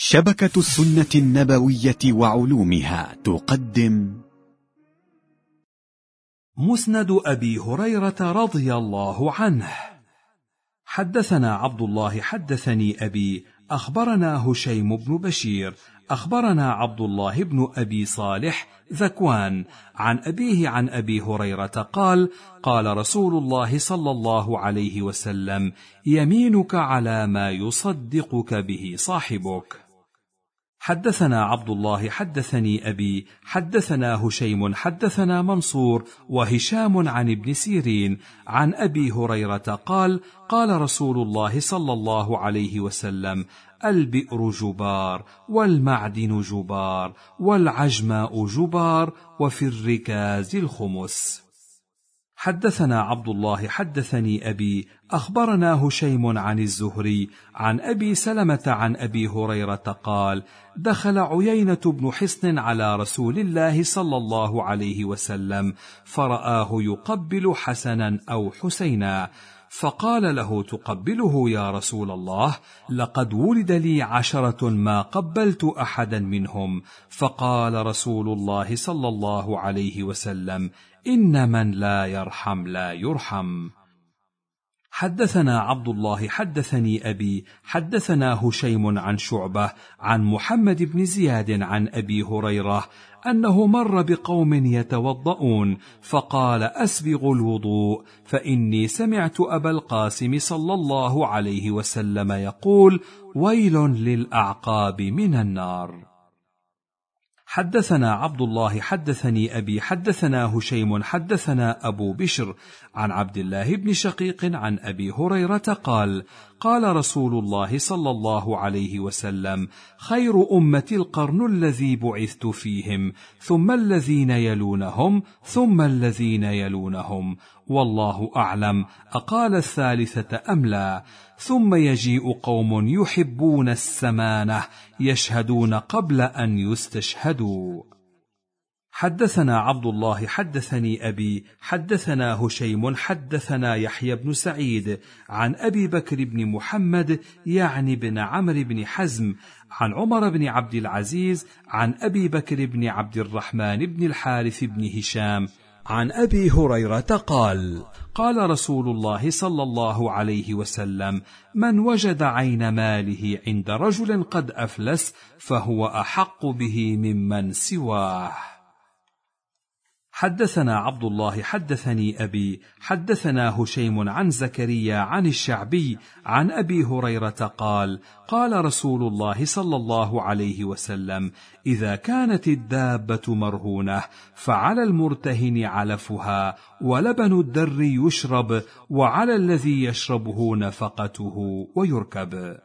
شبكة السنة النبوية وعلومها تقدم مسند أبي هريرة رضي الله عنه. حدثنا عبد الله حدثني أبي أخبرنا هشيم بن بشير أخبرنا عبد الله بن أبي صالح ذكوان عن أبيه عن أبي هريرة قال: قال رسول الله صلى الله عليه وسلم: يمينك على ما يصدقك به صاحبك. حدثنا عبد الله حدثني أبي حدثنا هشيم حدثنا منصور وهشام عن ابن سيرين عن أبي هريرة قال: قال رسول الله صلى الله عليه وسلم: البئر جبار والمعدن جبار والعجماء جبار وفي الركاز الخمس. حدثنا عبد الله حدثني أبي أخبرنا هشيم عن الزهري عن أبي سلمة عن أبي هريرة قال: دخل عيينة بن حصن على رسول الله صلى الله عليه وسلم فرآه يقبل حسنا أو حسينا، فقال له: تقبله يا رسول الله؟ لقد ولد لي 10 ما قبلت أحدا منهم. فقال رسول الله صلى الله عليه وسلم: إن من لا يرحم لا يرحم. حدثنا عبد الله حدثني أبي حدثنا هشيم عن شعبة عن محمد بن زياد عن أبي هريرة أنه مر بقوم يتوضؤون فقال: أسبغوا الوضوء، فإني سمعت أبا القاسم صلى الله عليه وسلم يقول: ويل للأعقاب من النار. حدثنا عبد الله حدثني أبي حدثنا هشيم حدثنا أبو بشر عن عبد الله بن شقيق عن أبي هريرة قال: قال رسول الله صلى الله عليه وسلم: خير أمتي القرن الذي بعثت فيهم، ثم الذين يلونهم، ثم الذين يلونهم، والله أعلم أقال الثالثة أم لا. ثم يجيء قوم يحبون السمانة يشهدون قبل أن يستشهدوا. حدثنا عبد الله حدثني أبي حدثنا هشيم حدثنا يحيى بن سعيد عن أبي بكر بن محمد يعني بن عمرو بن حزم عن عمر بن عبد العزيز عن أبي بكر بن عبد الرحمن بن الحارث بن هشام عن أبي هريرة قال: قال رسول الله صلى الله عليه وسلم: من وجد عين ماله عند رجل قد أفلس فهو أحق به ممن سواه. حدثنا عبد الله حدثني أبي حدثنا هشيم عن زكريا عن الشعبي عن أبي هريرة قال: قال رسول الله صلى الله عليه وسلم: إذا كانت الدابة مرهونة فعلى المرتهن علفها ولبن الدر يشرب وعلى الذي يشربه نفقته ويركب.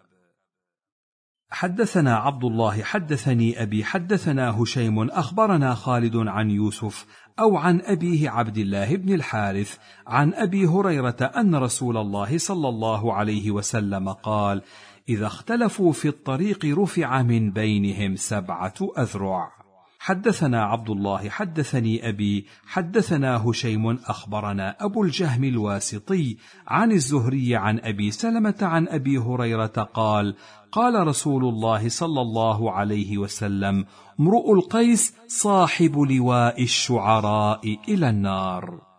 حدثنا عبد الله حدثني أبي حدثنا هشيم أخبرنا خالد عن يوسف أو عن أبيه عبد الله بن الحارث عن أبي هريرة أن رسول الله صلى الله عليه وسلم قال: إذا اختلفوا في الطريق رفع من بينهم 7 أذرع. حدثنا عبد الله حدثني أبي حدثنا هشيم أخبرنا أبو الجهم الواسطي عن الزهري عن أبي سلمة عن أبي هريرة قال: قال رسول الله صلى الله عليه وسلم: امرؤ القيس صاحب لواء الشعراء إلى النار.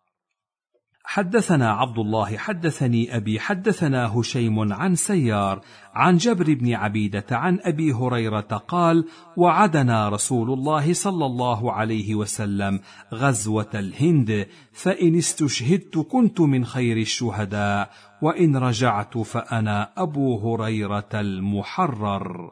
حدثنا عبد الله حدثني أبي حدثنا هشيم عن سيار عن جبر بن عبيدة عن أبي هريرة قال: وعدنا رسول الله صلى الله عليه وسلم غزوة الهند، فإن استشهدت كنت من خير الشهداء، وإن رجعت فأنا أبو هريرة المحرر.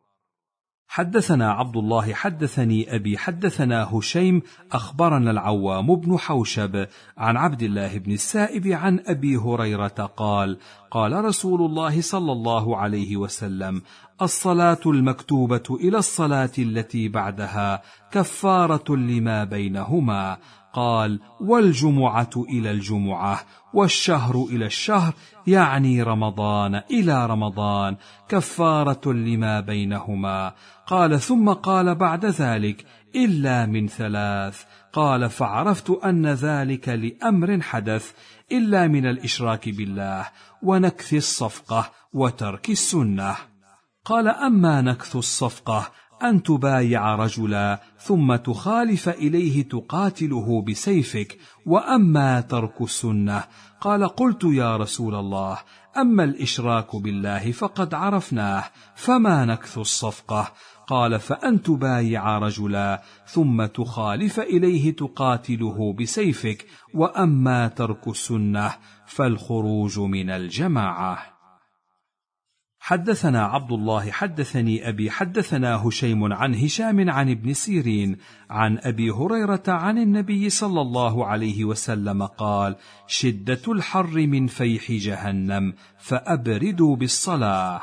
حدثنا عبد الله حدثني أبي حدثنا هشيم أخبرنا العوام بن حوشب عن عبد الله بن السائب عن أبي هريرة قال: قال رسول الله صلى الله عليه وسلم: الصلاة المكتوبة إلى الصلاة التي بعدها كفارة لما بينهما. قال: والجمعة إلى الجمعة، والشهر إلى الشهر، يعني رمضان إلى رمضان، كفارة لما بينهما. قال: ثم قال بعد ذلك: إلا من 3. قال: فعرفت أن ذلك لأمر حدث، إلا من الإشراك بالله ونكث الصفقة وترك السنة. قال: أما نكث الصفقة أن تبايع رجلا ثم تخالف إليه تقاتله بسيفك، وأما ترك السنة. قال: قلت يا رسول الله: أما الإشراك بالله فقد عرفناه، فما نكث الصفقة؟ قال: فأن تبايع رجلا ثم تخالف إليه تقاتله بسيفك، وأما ترك السنة فالخروج من الجماعة. حدثنا عبد الله حدثني أبي حدثنا هشيم عن هشام عن ابن سيرين عن أبي هريرة عن النبي صلى الله عليه وسلم قال: شدة الحر من فيح جهنم فأبردوا بالصلاة.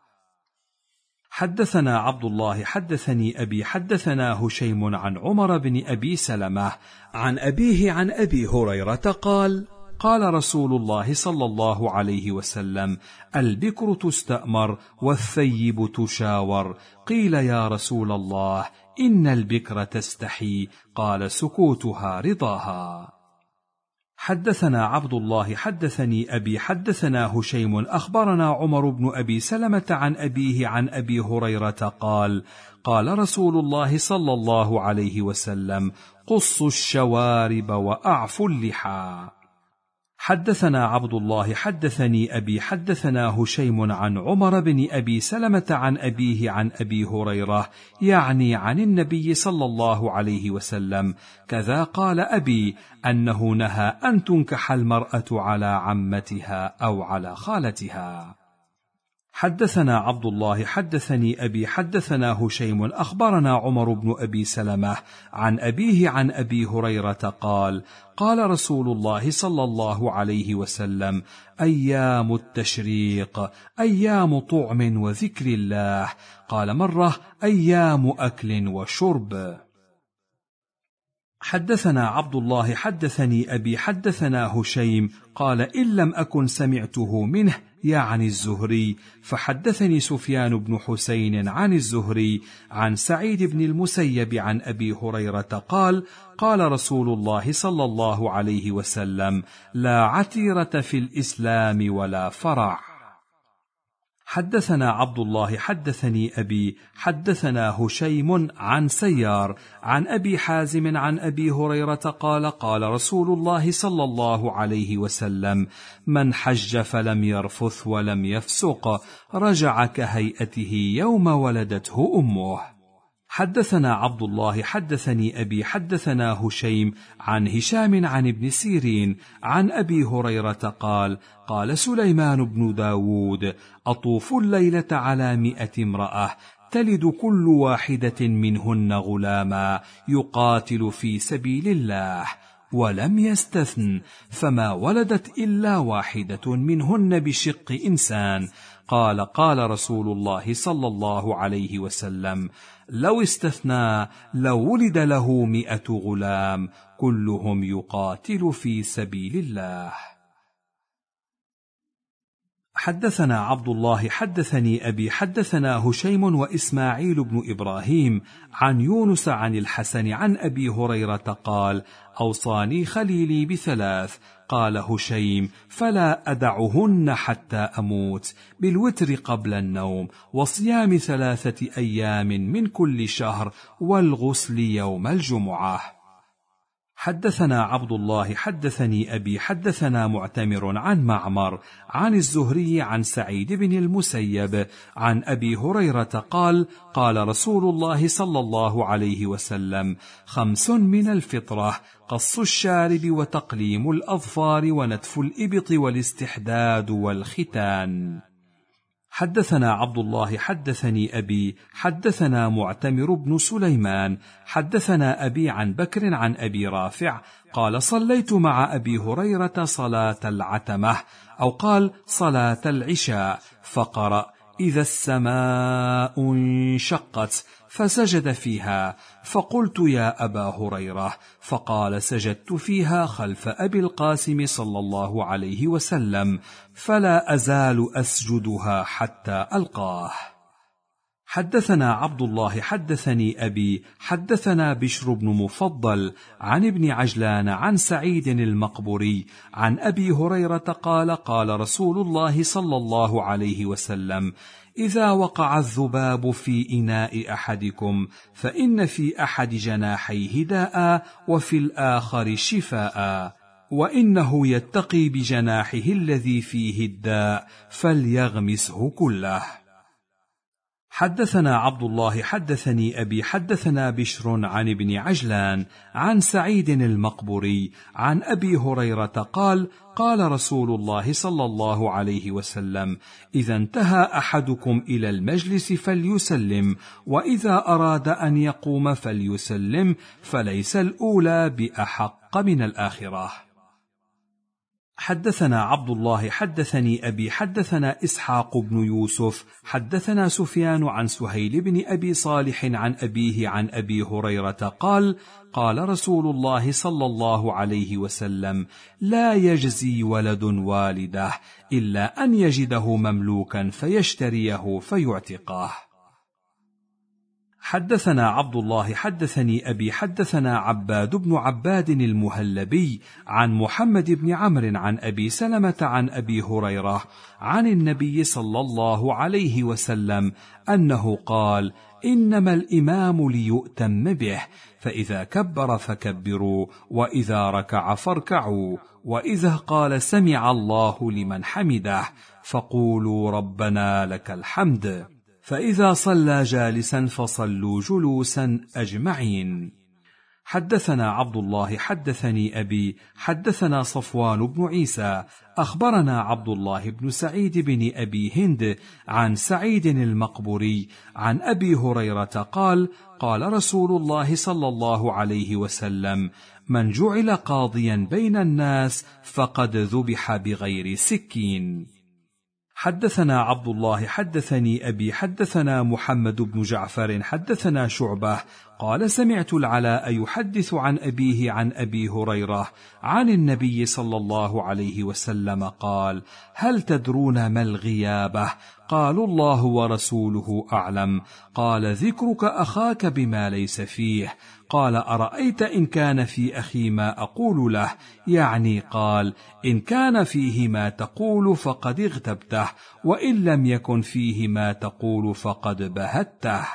حدثنا عبد الله حدثني أبي حدثنا هشيم عن عمر بن أبي سلمة عن أبيه عن أبي هريرة قال: قال رسول الله صلى الله عليه وسلم: البكر تستأمر والثيب تشاور. قيل: يا رسول الله، إن البكر تستحي. قال: سكوتها رضاها. حدثنا عبد الله حدثني أبي حدثنا هشيم أخبرنا عمر بن أبي سلمة عن أبيه عن أبي هريرة قال: قال رسول الله صلى الله عليه وسلم: قصوا الشوارب وأعفوا اللحى. حدثنا عبد الله حدثني أبي حدثنا هشيم عن عمر بن أبي سلمة عن أبيه عن أبي هريرة، يعني عن النبي صلى الله عليه وسلم، كذا قال أبي أنه نهى أن تنكح المرأة على عمتها أو على خالتها. حدثنا عبد الله حدثني أبي حدثنا هشيم أخبرنا عمر بن أبي سلمة عن أبيه عن أبي هريرة قال: قال رسول الله صلى الله عليه وسلم: أيام التشريق أيام طعم وذكر الله. قال مرة: أيام أكل وشرب. حدثنا عبد الله حدثني أبي حدثنا هشيم قال: إن لم أكن سمعته منه يعني الزهري، فحدثني سفيان بن حسين عن الزهري عن سعيد بن المسيب عن أبي هريرة قال: قال رسول الله صلى الله عليه وسلم: لا عتيرة في الإسلام ولا فرع. حدثنا عبد الله حدثني أبي حدثنا هشيم عن سيار عن أبي حازم عن أبي هريرة قال: قال رسول الله صلى الله عليه وسلم: من حج فلم يرفث ولم يفسق رجع كهيئته يوم ولدته أمه. حدثنا عبد الله حدثني أبي حدثنا هشيم عن هشام عن ابن سيرين عن أبي هريرة قال: قال سليمان بن داود: أطوف الليلة على 100 امرأة تلد كل واحدة منهن غلاما يقاتل في سبيل الله، ولم يستثن، فما ولدت إلا واحدة منهن بشق إنسان. قال: قال رسول الله صلى الله عليه وسلم: لو استثنى لولد له 100 غلام كلهم يقاتل في سبيل الله. حدثنا عبد الله حدثني أبي حدثنا هشيم وإسماعيل بن إبراهيم عن يونس عن الحسن عن أبي هريرة قال: أوصاني خليلي ب3. قال هشيم: فلا أدعهن حتى أموت، بالوتر قبل النوم، وصيام 3 أيام من كل شهر، والغسل يوم الجمعة. حدثنا عبد الله حدثني أبي حدثنا معتمر عن معمر عن الزهري عن سعيد بن المسيب عن أبي هريرة قال: قال رسول الله صلى الله عليه وسلم: 5 من الفطرة: قص الشارب وتقليم الأظفار ونتف الإبط والاستحداد والختان. حدثنا عبد الله حدثني أبي حدثنا معتمر بن سليمان حدثنا أبي عن بكر عن أبي رافع قال: صليت مع أبي هريرة صلاة العتمة، أو قال صلاة العشاء، فقرأ: إذا السماء انشقت، فسجد فيها، فقلت: يا أبا هريرة، فقال: سجدت فيها خلف أبي القاسم صلى الله عليه وسلم، فلا أزال أسجدها حتى ألقاه. حدثنا عبد الله حدثني أبي حدثنا بشر بن مفضل عن ابن عجلان عن سعيد المقبري عن أبي هريرة قال قال رسول الله صلى الله عليه وسلم: إذا وقع الذباب في إناء أحدكم فإن في أحد جناحيه داء وفي الآخر شفاء، وإنه يتقي بجناحه الذي فيه الداء فليغمسه كله. حدثنا عبد الله حدثني أبي حدثنا بشر عن ابن عجلان عن سعيد المقبري عن أبي هريرة قال قال رسول الله صلى الله عليه وسلم: إذا انتهى أحدكم إلى المجلس فليسلم، وإذا أراد أن يقوم فليسلم، فليس الأولى بأحق من الآخرة. حدثنا عبد الله حدثني أبي حدثنا إسحاق بن يوسف حدثنا سفيان عن سهيل بن أبي صالح عن أبيه عن أبي هريرة قال قال رسول الله صلى الله عليه وسلم: لا يجزي ولد والده إلا أن يجده مملوكا فيشتريه فيعتقه. حدثنا عبد الله حدثني أبي حدثنا عباد بن عباد المهلبي عن محمد بن عمرو عن أبي سلمة عن أبي هريرة عن النبي صلى الله عليه وسلم أنه قال: إنما الإمام ليؤتم به، فإذا كبر فكبروا، وإذا ركع فاركعوا، وإذا قال سمع الله لمن حمده فقولوا ربنا لك الحمد، فإذا صلى جالسا فصلوا جلوسا أجمعين. حدثنا عبد الله حدثني أبي حدثنا صفوان بن عيسى أخبرنا عبد الله بن سعيد بن أبي هند عن سعيد المقبري عن أبي هريرة قال قال رسول الله صلى الله عليه وسلم: من جعل قاضيا بين الناس فقد ذبح بغير سكين. حدثنا عبد الله حدثني أبي حدثنا محمد بن جعفر حدثنا شعبة قال سمعت العلاء يحدث عن أبيه عن أبي هريرة عن النبي صلى الله عليه وسلم قال: هل تدرون ما الغيابة؟ قالوا: الله ورسوله أعلم. قال: ذكرك أخاك بما ليس فيه. قال: أرأيت إن كان في أخي ما أقول له؟ يعني قال: إن كان فيه ما تقول فقد اغتبته، وإن لم يكن فيه ما تقول فقد بهته.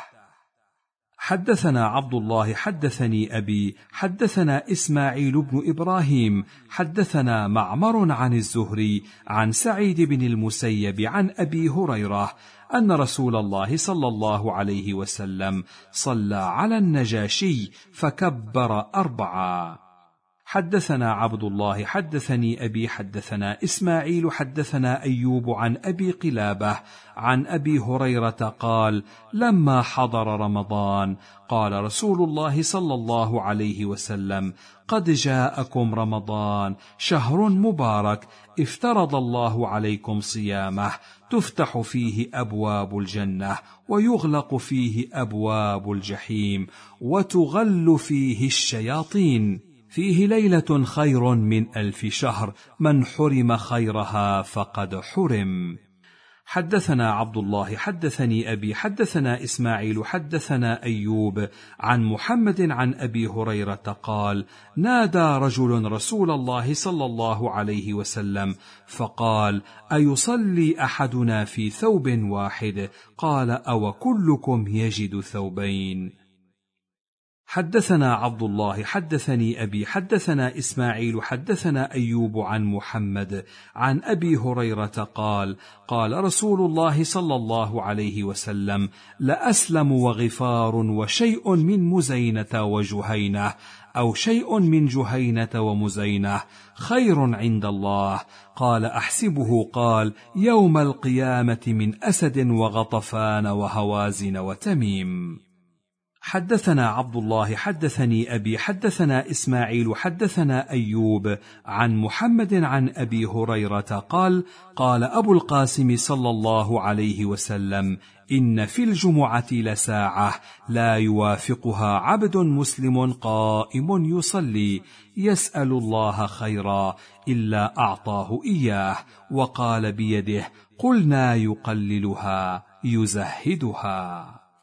حدثنا عبد الله حدثني أبي حدثنا إسماعيل بن إبراهيم حدثنا معمر عن الزهري عن سعيد بن المسيب عن أبي هريرة أن رسول الله صلى الله عليه وسلم صلى على النجاشي فكبر 4. حدثنا عبد الله حدثني أبي حدثنا إسماعيل حدثنا أيوب عن أبي قلابة عن أبي هريرة قال: لما حضر رمضان قال رسول الله صلى الله عليه وسلم: قد جاءكم رمضان شهر مبارك افترض الله عليكم صيامه، تفتح فيه أبواب الجنة ويغلق فيه أبواب الجحيم وتغل فيه الشياطين، فيه ليلة خير من 1000 شهر، من حرم خيرها فقد حرم. حدثنا عبد الله حدثني أبي حدثنا إسماعيل حدثنا أيوب عن محمد عن أبي هريرة قال: نادى رجل رسول الله صلى الله عليه وسلم فقال: أيصلي أحدنا في ثوب واحد؟ قال: أو كلكم يجد ثوبين؟ حدثنا عبد الله حدثني أبي حدثنا إسماعيل حدثنا أيوب عن محمد عن أبي هريرة قال: قال رسول الله صلى الله عليه وسلم: لأسلم وغفار وشيء من مزينة وجهينة، أو شيء من جهينة ومزينة خير عند الله. قال: أحسبه قال: يوم القيامة من أسد وغطفان وهوازن وتميم. حدثنا عبد الله حدثني أبي حدثنا إسماعيل حدثنا أيوب عن محمد عن أبي هريرة قال: قال أبو القاسم صلى الله عليه وسلم: إن في الجمعة لساعة لا يوافقها عبد مسلم قائم يصلي يسأل الله خيرا إلا أعطاه إياه، وقال بيده: قلنا يقللها يزهدها.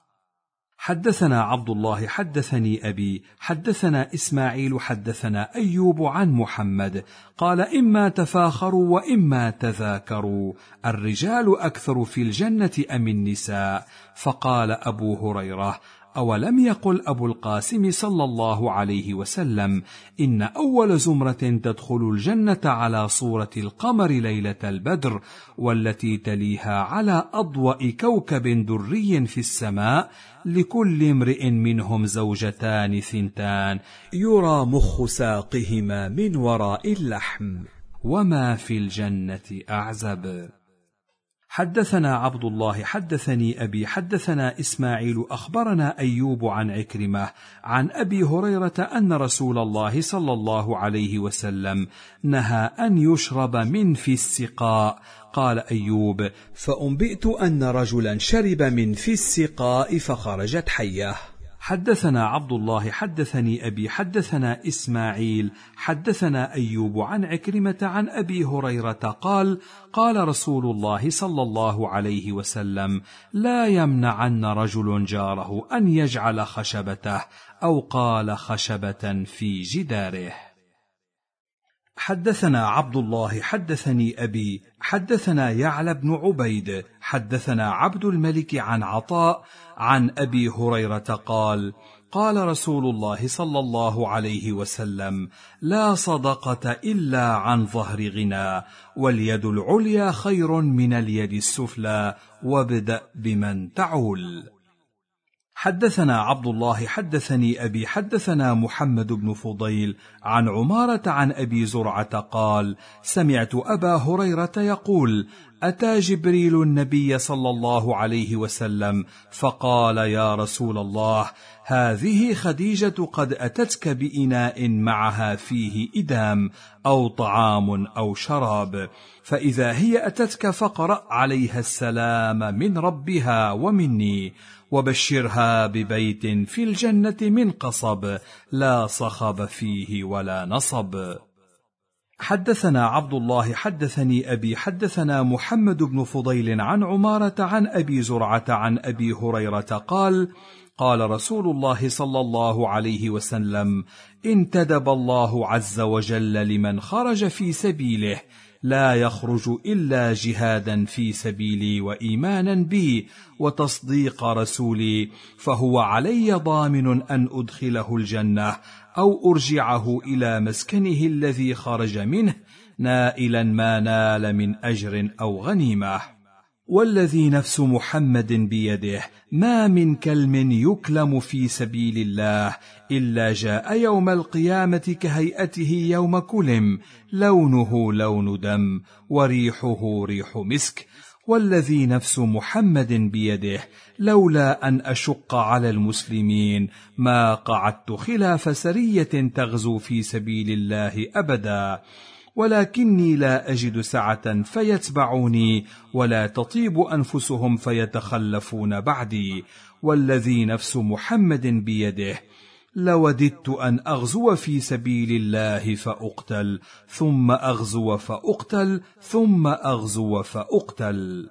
حدثنا عبد الله حدثني أبي حدثنا إسماعيل حدثنا أيوب عن محمد قال إما تفاخروا وإما تذاكروا الرجال أكثر في الجنة أم النساء؟ فقال أبو هريرة أولم يقل أبو القاسم صلى الله عليه وسلم إن أول زمرة تدخل الجنة على صورة القمر ليلة البدر والتي تليها على أضواء كوكب دري في السماء لكل امرئ منهم زوجتان ثنتان يرى مخ ساقهما من وراء اللحم وما في الجنة أعزب. حدثنا عبد الله حدثني أبي حدثنا إسماعيل أخبرنا أيوب عن عكرمة عن أبي هريرة أن رسول الله صلى الله عليه وسلم نهى أن يشرب من في السقاء. قال أيوب فأنبئت أن رجلا شرب من في السقاء فخرجت حية. حدثنا عبد الله حدثني أبي حدثنا إسماعيل حدثنا أيوب عن عكرمة عن أبي هريرة قال قال رسول الله صلى الله عليه وسلم لا يمنعن رجل جاره أن يجعل خشبته أو قال خشبة في جداره. حدثنا عبد الله حدثني أبي حدثنا يعلى بن عبيد حدثنا عبد الملك عن عطاء عن أبي هريرة قال قال رسول الله صلى الله عليه وسلم لا صدقة إلا عن ظهر غنى واليد العليا خير من اليد السفلى وابدأ بمن تعول. حدثنا عبد الله حدثني أبي حدثنا محمد بن فضيل عن عمارة عن أبي زرعة قال سمعت أبا هريرة يقول أتى جبريل النبي صلى الله عليه وسلم فقال يا رسول الله هذه خديجة قد أتتك بإناء معها فيه إدام أو طعام أو شراب فإذا هي أتتك فقرأ عليها السلام من ربها ومني وبشرها ببيت في الجنة من قصب لا صخب فيه ولا نصب. حدثنا عبد الله حدثني أبي حدثنا محمد بن فضيل عن عمارة عن أبي زرعة عن أبي هريرة قال قال رسول الله صلى الله عليه وسلم انتدب الله عز وجل لمن خرج في سبيله لا يخرج إلا جهادا في سبيلي وإيمانا بي وتصديق رسولي فهو علي ضامن أن أدخله الجنة أو أرجعه إلى مسكنه الذي خرج منه نائلا ما نال من أجر أو غنيمة. والذي نفس محمد بيده ما من كلم يكلم في سبيل الله إلا جاء يوم القيامة كهيئته يوم كلم لونه لون دم وريحه ريح مسك. والذي نفس محمد بيده لولا أن أشق على المسلمين ما قعدت خلاف سرية تغزو في سبيل الله أبدا ولكني لا أجد سعة فيتبعوني ولا تطيب أنفسهم فيتخلفون بعدي. والذي نفس محمد بيده لوددت أن أغزو في سبيل الله فأقتل ثم أغزو فأقتل ثم أغزو فأقتل.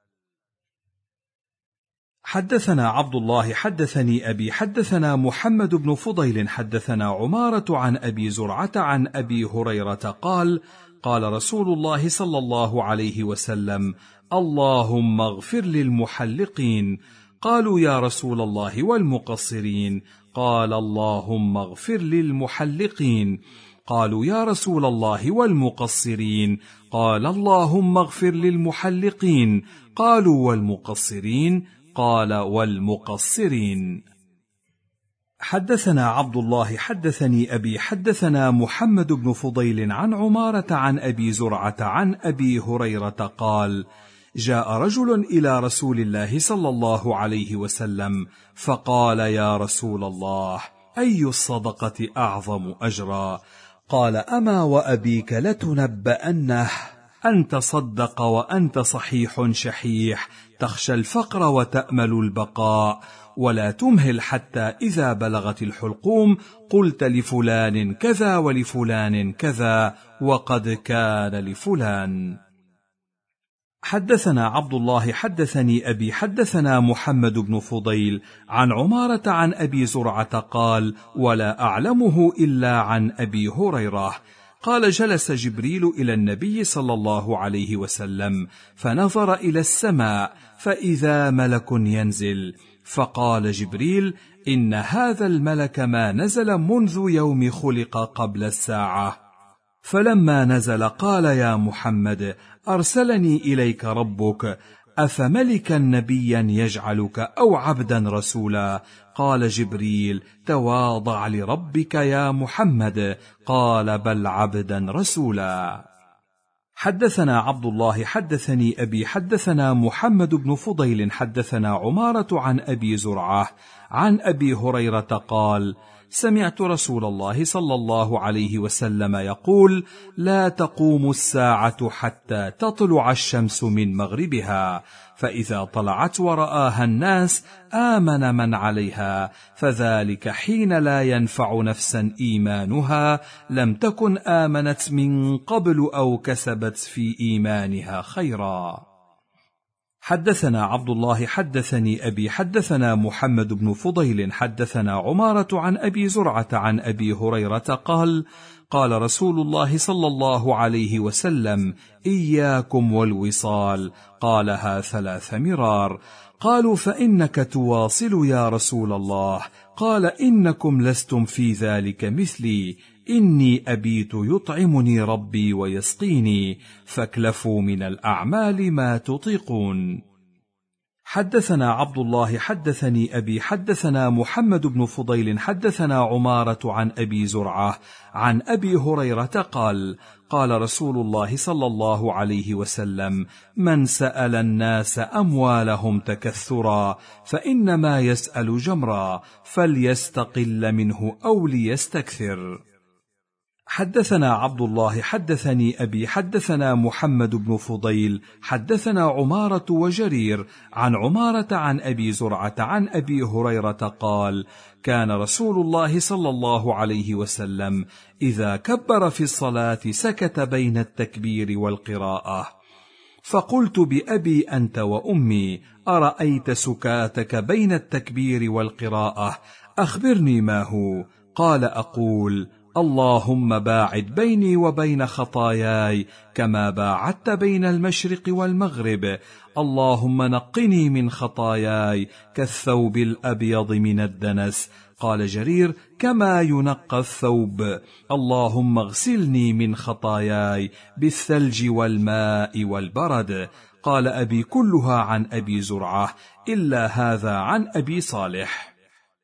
حدثنا عبد الله حدثني أبي حدثنا محمد بن فضيل حدثنا عمارة عن أبي زرعة عن أبي هريرة قال قال رسول الله صلى الله عليه وسلم اللهم اغفر للمحلقين. قالوا يا رسول الله والمقصرين؟ قال اللهم اغفر للمحلقين. قالوا يا رسول الله والمقصرين؟ قال اللهم اغفر للمحلقين. قالوا والمقصرين؟ قال والمقصرين. حدثنا عبد الله حدثني أبي حدثنا محمد بن فضيل عن عمارة عن أبي زرعة عن أبي هريرة قال جاء رجل إلى رسول الله صلى الله عليه وسلم فقال يا رسول الله أي الصدقة أعظم أجرا؟ قال أما وأبيك لتنبأنه أن تصدق وأنت صحيح شحيح تخشى الفقر وتأمل البقاء ولا تمهل حتى إذا بلغت الحلقوم قلت لفلان كذا ولفلان كذا وقد كان لفلان. حدثنا عبد الله حدثني أبي حدثنا محمد بن فضيل عن عمارة عن أبي زرعة قال: ولا أعلمه إلا عن أبي هريرة قال: جلس جبريل إلى النبي صلى الله عليه وسلم فنظر إلى السماء فإذا ملك ينزل، فقال جبريل: إن هذا الملك ما نزل منذ يوم خلق قبل الساعة. فلما نزل قال: يا محمد، أرسلني إليك ربك، أفملكا نبيا يجعلك أو عبدا رسولا؟ قال جبريل: تواضع لربك يا محمد. قال: بل عبدا رسولا. حدثنا عبد الله حدثني أبي حدثنا محمد بن فضيل حدثنا عمارة عن أبي زرعة عن أبي هريرة قال: سمعت رسول الله صلى الله عليه وسلم يقول: لا تقوم الساعة حتى تطلع الشمس من مغربها، فإذا طلعت ورآها الناس آمن من عليها، فذلك حين لا ينفع نفسا إيمانها لم تكن آمنت من قبل أو كسبت في إيمانها خيرا. حدثنا عبد الله حدثني أبي حدثنا محمد بن فضيل حدثنا عمارة عن أبي زرعة عن أبي هريرة قال: قال رسول الله صلى الله عليه وسلم: إياكم والوصال. قالها 3 مرار. قالوا: فإنك تواصل يا رسول الله؟ قال: إنكم لستم في ذلك مثلي، إني أبيت يطعمني ربي ويسقيني، فاكلفوا من الأعمال ما تطيقون. حدثنا عبد الله حدثني أبي حدثنا محمد بن فضيل حدثنا عمارة عن أبي زرعة عن أبي هريرة قال: قال رسول الله صلى الله عليه وسلم: من سأل الناس أموالهم تكثرا فإنما يسأل جمرا، فليستقل منه أو ليستكثر. حدثنا عبد الله حدثني أبي حدثنا محمد بن فضيل حدثنا عمارة وجرير عن عمارة عن أبي زرعة عن أبي هريرة قال: كان رسول الله صلى الله عليه وسلم إذا كبر في الصلاة سكت بين التكبير والقراءة، فقلت: بأبي أنت وأمي، أرأيت سكاتك بين التكبير والقراءة؟ أخبرني ما هو. قال: أقول: اللهم باعد بيني وبين خطاياي كما باعدت بين المشرق والمغرب، اللهم نقني من خطاياي كالثوب الأبيض من الدنس. قال جرير: كما ينقى الثوب. اللهم اغسلني من خطاياي بالثلج والماء والبرد. قال أبي: كلها عن أبي زرعة إلا هذا عن أبي صالح.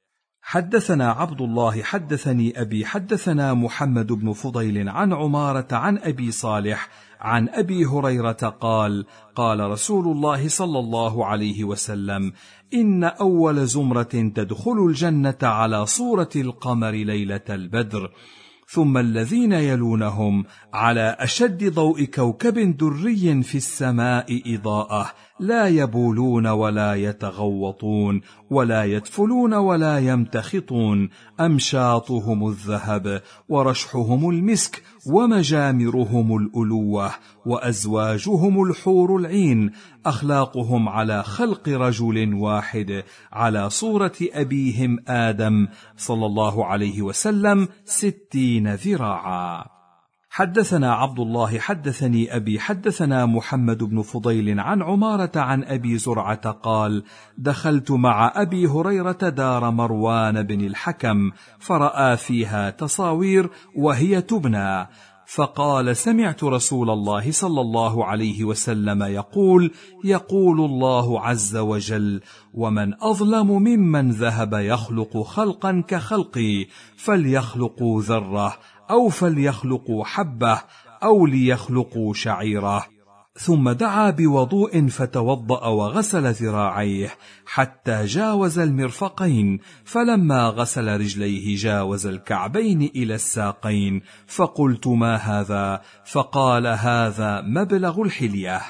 حدثنا عبد الله حدثني أبي حدثنا محمد بن فضيل عن عمارة عن أبي صالح عن أبي هريرة قال: قال رسول الله صلى الله عليه وسلم: إن أول زمرة تدخل الجنة على صورة القمر ليلة البدر، ثم الذين يلونهم على أشد ضوء كوكب دري في السماء إضاءة، لا يبولون ولا يتغوطون ولا يدفلون ولا يمتخطون، أمشاطهم الذهب ورشحهم المسك ومجامرهم الألوة وأزواجهم الحور العين، أخلاقهم على خلق رجل واحد على صورة أبيهم آدم صلى الله عليه وسلم 60 ذراعا. حدثنا عبد الله حدثني أبي حدثنا محمد بن فضيل عن عمارة عن أبي زرعة قال: دخلت مع أبي هريرة دار مروان بن الحكم، فرأى فيها تصاوير وهي تبنى، فقال: سمعت رسول الله صلى الله عليه وسلم يقول الله عز وجل: ومن أظلم ممن ذهب يخلق خلقا كخلقي، فليخلقوا ذرة أو فليخلقوا حبة أو ليخلقوا شعيرة. ثم دعا بوضوء فتوضأ وغسل ذراعيه حتى جاوز المرفقين، فلما غسل رجليه جاوز الكعبين إلى الساقين، فقلت: ما هذا؟ فقال: هذا مبلغ الحلية.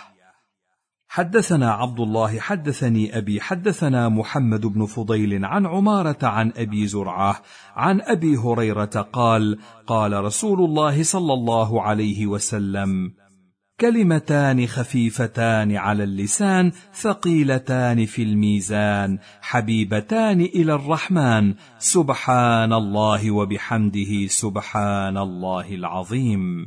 حدثنا عبد الله حدثني أبي حدثنا محمد بن فضيل عن عمارة عن أبي زرعة عن أبي هريرة قال: قال رسول الله صلى الله عليه وسلم: كلمتان خفيفتان على اللسان ثقيلتان في الميزان حبيبتان إلى الرحمن سبحان الله وبحمده سبحان الله العظيم.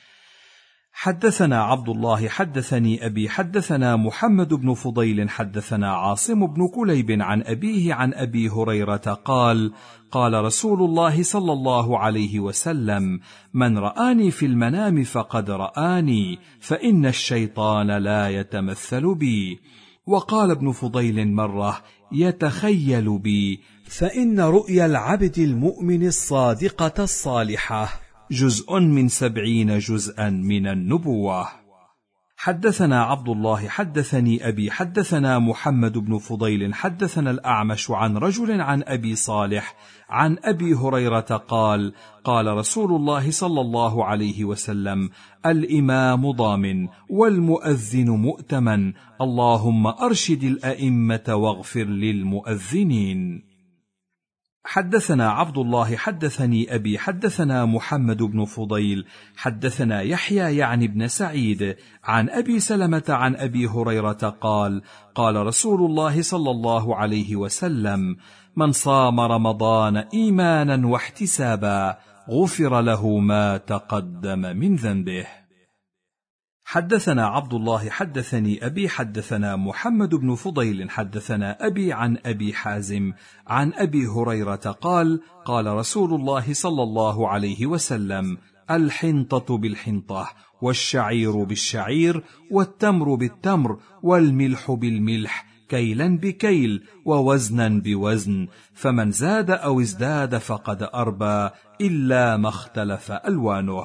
حدثنا عبد الله حدثني أبي حدثنا محمد بن فضيل حدثنا عاصم بن كليب عن أبيه عن أبي هريرة قال: قال رسول الله صلى الله عليه وسلم: من رآني في المنام فقد رآني، فإن الشيطان لا يتمثل بي. وقال ابن فضيل مرة: يتخيل بي، فإن رؤيا العبد المؤمن الصادقة الصالحة جزء من 70 جزءا من النبوة. حدثنا عبد الله حدثني أبي حدثنا محمد بن فضيل حدثنا الأعمش عن رجل عن أبي صالح عن أبي هريرة قال: قال رسول الله صلى الله عليه وسلم: الإمام ضامن والمؤذن مؤتمن، اللهم أرشد الأئمة واغفر للمؤذنين. حدثنا عبد الله حدثني أبي حدثنا محمد بن فضيل حدثنا يحيى يعني بن سعيد عن أبي سلمة عن أبي هريرة قال: قال رسول الله صلى الله عليه وسلم: من صام رمضان إيمانا واحتسابا غفر له ما تقدم من ذنبه. حدثنا عبد الله حدثني أبي حدثنا محمد بن فضيل حدثنا أبي عن أبي حازم عن أبي هريرة قال: قال رسول الله صلى الله عليه وسلم: الحنطة بالحنطة، والشعير بالشعير، والتمر بالتمر، والملح بالملح، كيلا بكيل، ووزنا بوزن، فمن زاد أو ازداد فقد أربى إلا ما اختلف ألوانه.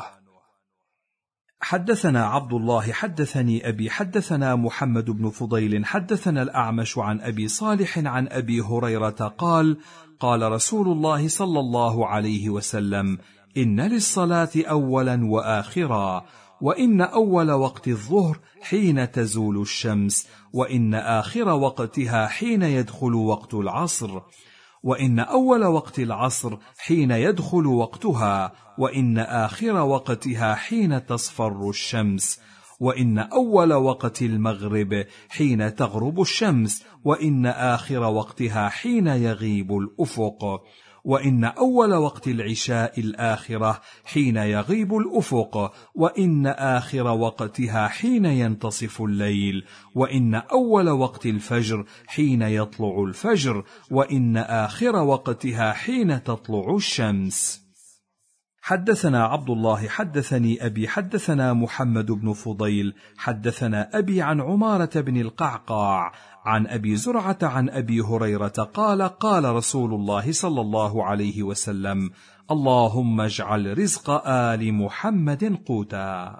حدثنا عبد الله حدثني أبي حدثنا محمد بن فضيل حدثنا الأعمش عن أبي صالح عن أبي هريرة قال: قال رسول الله صلى الله عليه وسلم: إن للصلاة أولا وآخرا، وإن أول وقت الظهر حين تزول الشمس، وإن آخر وقتها حين يدخل وقت العصر، وإن أول وقت العصر حين يدخل وقتها، وإن آخر وقتها حين تصفر الشمس، وإن أول وقت المغرب حين تغرب الشمس، وإن آخر وقتها حين يغيب الأفق، وإن أول وقت العشاء الآخرة حين يغيب الأفق، وإن آخر وقتها حين ينتصف الليل، وإن أول وقت الفجر حين يطلع الفجر، وإن آخر وقتها حين تطلع الشمس. حدثنا عبد الله حدثني أبي حدثنا محمد بن فضيل حدثنا أبي عن عمارة بن القعقاع عن أبي زرعة عن أبي هريرة قال: قال رسول الله صلى الله عليه وسلم: اللهم اجعل رزق آل محمد قوتا.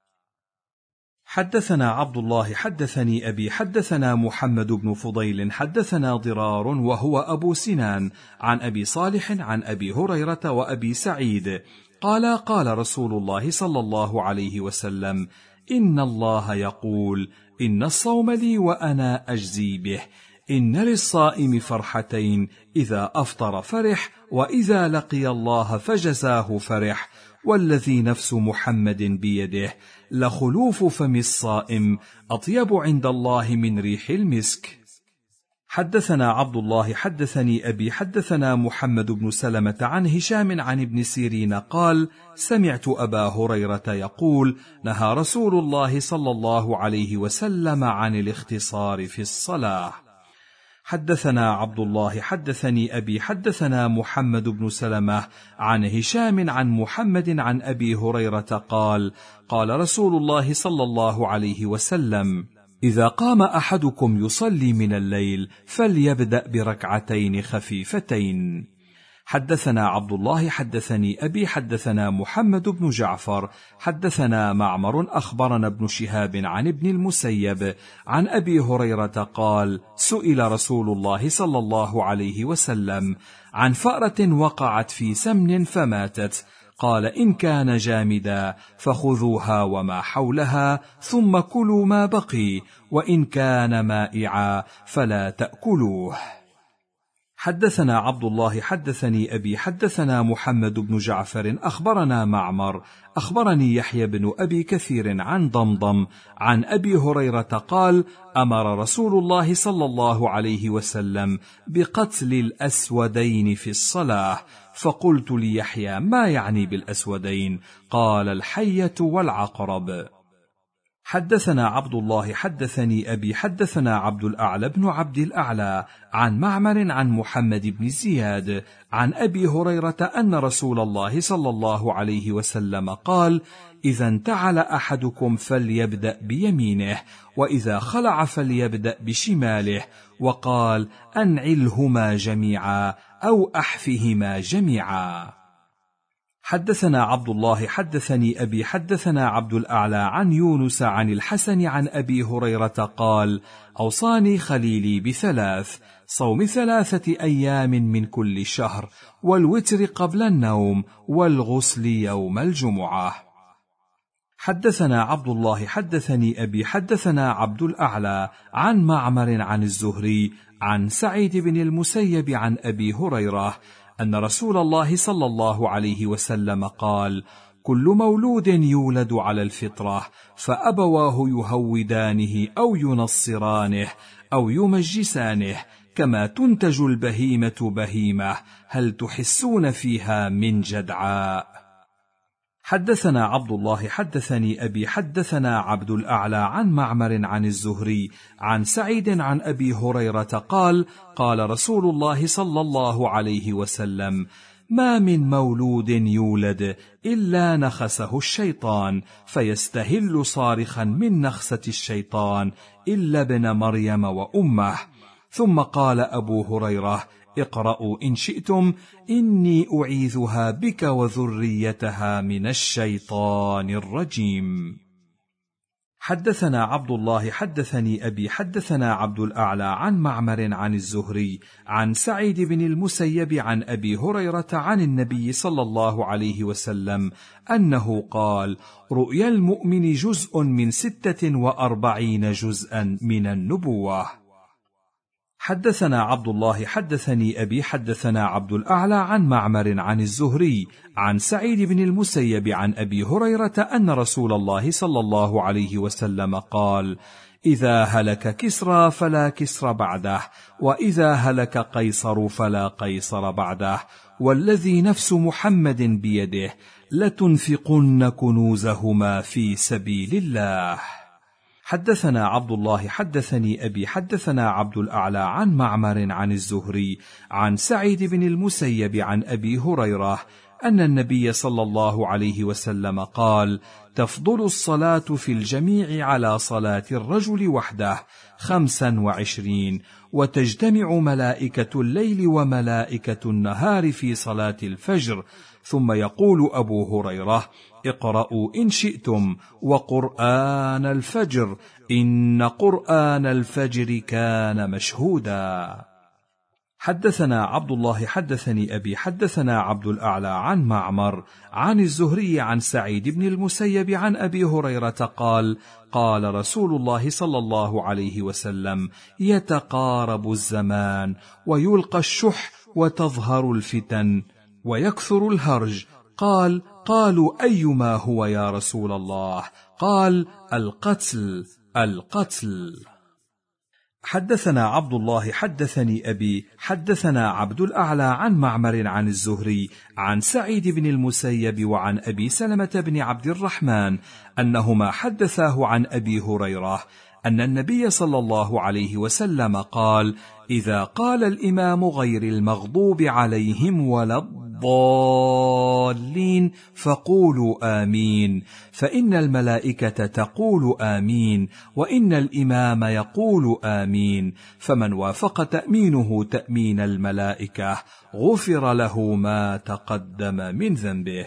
حدثنا عبد الله حدثني أبي حدثنا محمد بن فضيل حدثنا ضرار وهو أبو سنان عن أبي صالح عن أبي هريرة وأبي سعيد قال: قال رسول الله صلى الله عليه وسلم: إن الله يقول: إن الصوم لي وأنا أجزي به، إن للصائم فرحتين، إذا أفطر فرح، وإذا لقي الله فجزاه فرح، والذي نفس محمد بيده لخلوف فم الصائم أطيب عند الله من ريح المسك. حدثنا عبد الله حدثني أبي حدثنا محمد بن سلمة عن هشام عن ابن سيرين قال: سمعت أبا هريرة يقول: نهى رسول الله صلى الله عليه وسلم عن الاختصار في الصلاة. حدثنا عبد الله حدثني أبي حدثنا محمد بن سلمة عن هشام عن محمد عن أبي هريرة قال: قال رسول الله صلى الله عليه وسلم: إذا قام أحدكم يصلي من الليل فليبدأ بركعتين خفيفتين. حدثنا عبد الله حدثني أبي حدثنا محمد بن جعفر حدثنا معمر أخبرنا ابن شهاب عن ابن المسيب عن أبي هريرة قال: سئل رسول الله صلى الله عليه وسلم عن فأرة وقعت في سمن فماتت، قال: إن كان جامدا فخذوها وما حولها ثم كلوا ما بقي، وإن كان مائعا فلا تأكلوه. حدثنا عبد الله حدثني أبي حدثنا محمد بن جعفر أخبرنا معمر أخبرني يحيى بن أبي كثير عن ضمضم عن أبي هريرة قال: أمر رسول الله صلى الله عليه وسلم بقتل الأسودين في الصلاة. فقلت ليحيى: ما يعني بالأسودين؟ قال: الحية والعقرب. حدثنا عبد الله حدثني أبي حدثنا عبد الأعلى بن عبد الأعلى عن معمر عن محمد بن زياد عن أبي هريرة أن رسول الله صلى الله عليه وسلم قال: إذا انتعل أحدكم فليبدأ بيمينه، وإذا خلع فليبدأ بشماله، وقال: أنعلهما جميعا أو أحفهما جميعا. حدثنا عبد الله حدثني أبي حدثنا عبد الأعلى عن يونس عن الحسن عن أبي هريرة قال: أوصاني خليلي بثلاث: صوم 3 أيام من كل شهر، والوتر قبل النوم، والغسل يوم الجمعة. حدثنا عبد الله حدثني أبي حدثنا عبد الأعلى عن معمر عن الزهري عن سعيد بن المسيب عن أبي هريرة أن رسول الله صلى الله عليه وسلم قال: كل مولود يولد على الفطرة، فأبواه يهودانه أو ينصرانه أو يمجسانه، كما تنتج البهيمة بهيمة، هل تحسون فيها من جدعاء؟ حدثنا عبد الله حدثني أبي حدثنا عبد الأعلى عن معمر عن الزهري عن سعيد عن أبي هريرة قال: قال رسول الله صلى الله عليه وسلم: ما من مولود يولد إلا نخسه الشيطان، فيستهل صارخا من نخسة الشيطان إلا ابن مريم وأمه. ثم قال أبو هريرة: اقرأوا إن شئتم: إني أعيذها بك وذريتها من الشيطان الرجيم. حدثنا عبد الله حدثني أبي حدثنا عبد الأعلى عن معمر عن الزهري عن سعيد بن المسيب عن أبي هريرة عن النبي صلى الله عليه وسلم أنه قال: رؤيا المؤمن جزء من 46 جزءا من النبوة. حدثنا عبد الله حدثني أبي حدثنا عبد الأعلى عن معمر عن الزهري عن سعيد بن المسيب عن أبي هريرة أن رسول الله صلى الله عليه وسلم قال: إذا هلك كسرى فلا كسرى بعده، وإذا هلك قيصر فلا قيصر بعده، والذي نفس محمد بيده لتنفقن كنوزهما في سبيل الله. حدثنا عبد الله حدثني أبي حدثنا عبد الأعلى عن معمر عن الزهري عن سعيد بن المسيب عن أبي هريرة أن النبي صلى الله عليه وسلم قال: تفضل الصلاة في الجميع على صلاة الرجل وحده 25، وتجتمع ملائكة الليل وملائكة النهار في صلاة الفجر. ثم يقول أبو هريرة: اقرأوا إن شئتم: وقرآن الفجر إن قرآن الفجر كان مشهودا. حدثنا عبد الله حدثني أبي حدثنا عبد الأعلى عن معمر عن الزهري عن سعيد بن المسيب عن أبي هريرة قال: قال رسول الله صلى الله عليه وسلم: يتقارب الزمان، ويلقى الشح، وتظهر الفتن، ويكثر الهرج. قالوا: أيما هو يا رسول الله؟ قال: القتل. حدثنا عبد الله حدثني أبي حدثنا عبد الأعلى عن معمر عن الزهري عن سعيد بن المسيب وعن أبي سلمة بن عبد الرحمن أنهما حدثاه عن أبي هريرة أن النبي صلى الله عليه وسلم قال: إذا قال الإمام غير المغضوب عليهم ولا الضالين فقولوا آمين، فإن الملائكة تقول آمين، وإن الإمام يقول آمين، فمن وافق تأمينه تأمين الملائكة غفر له ما تقدم من ذنبه.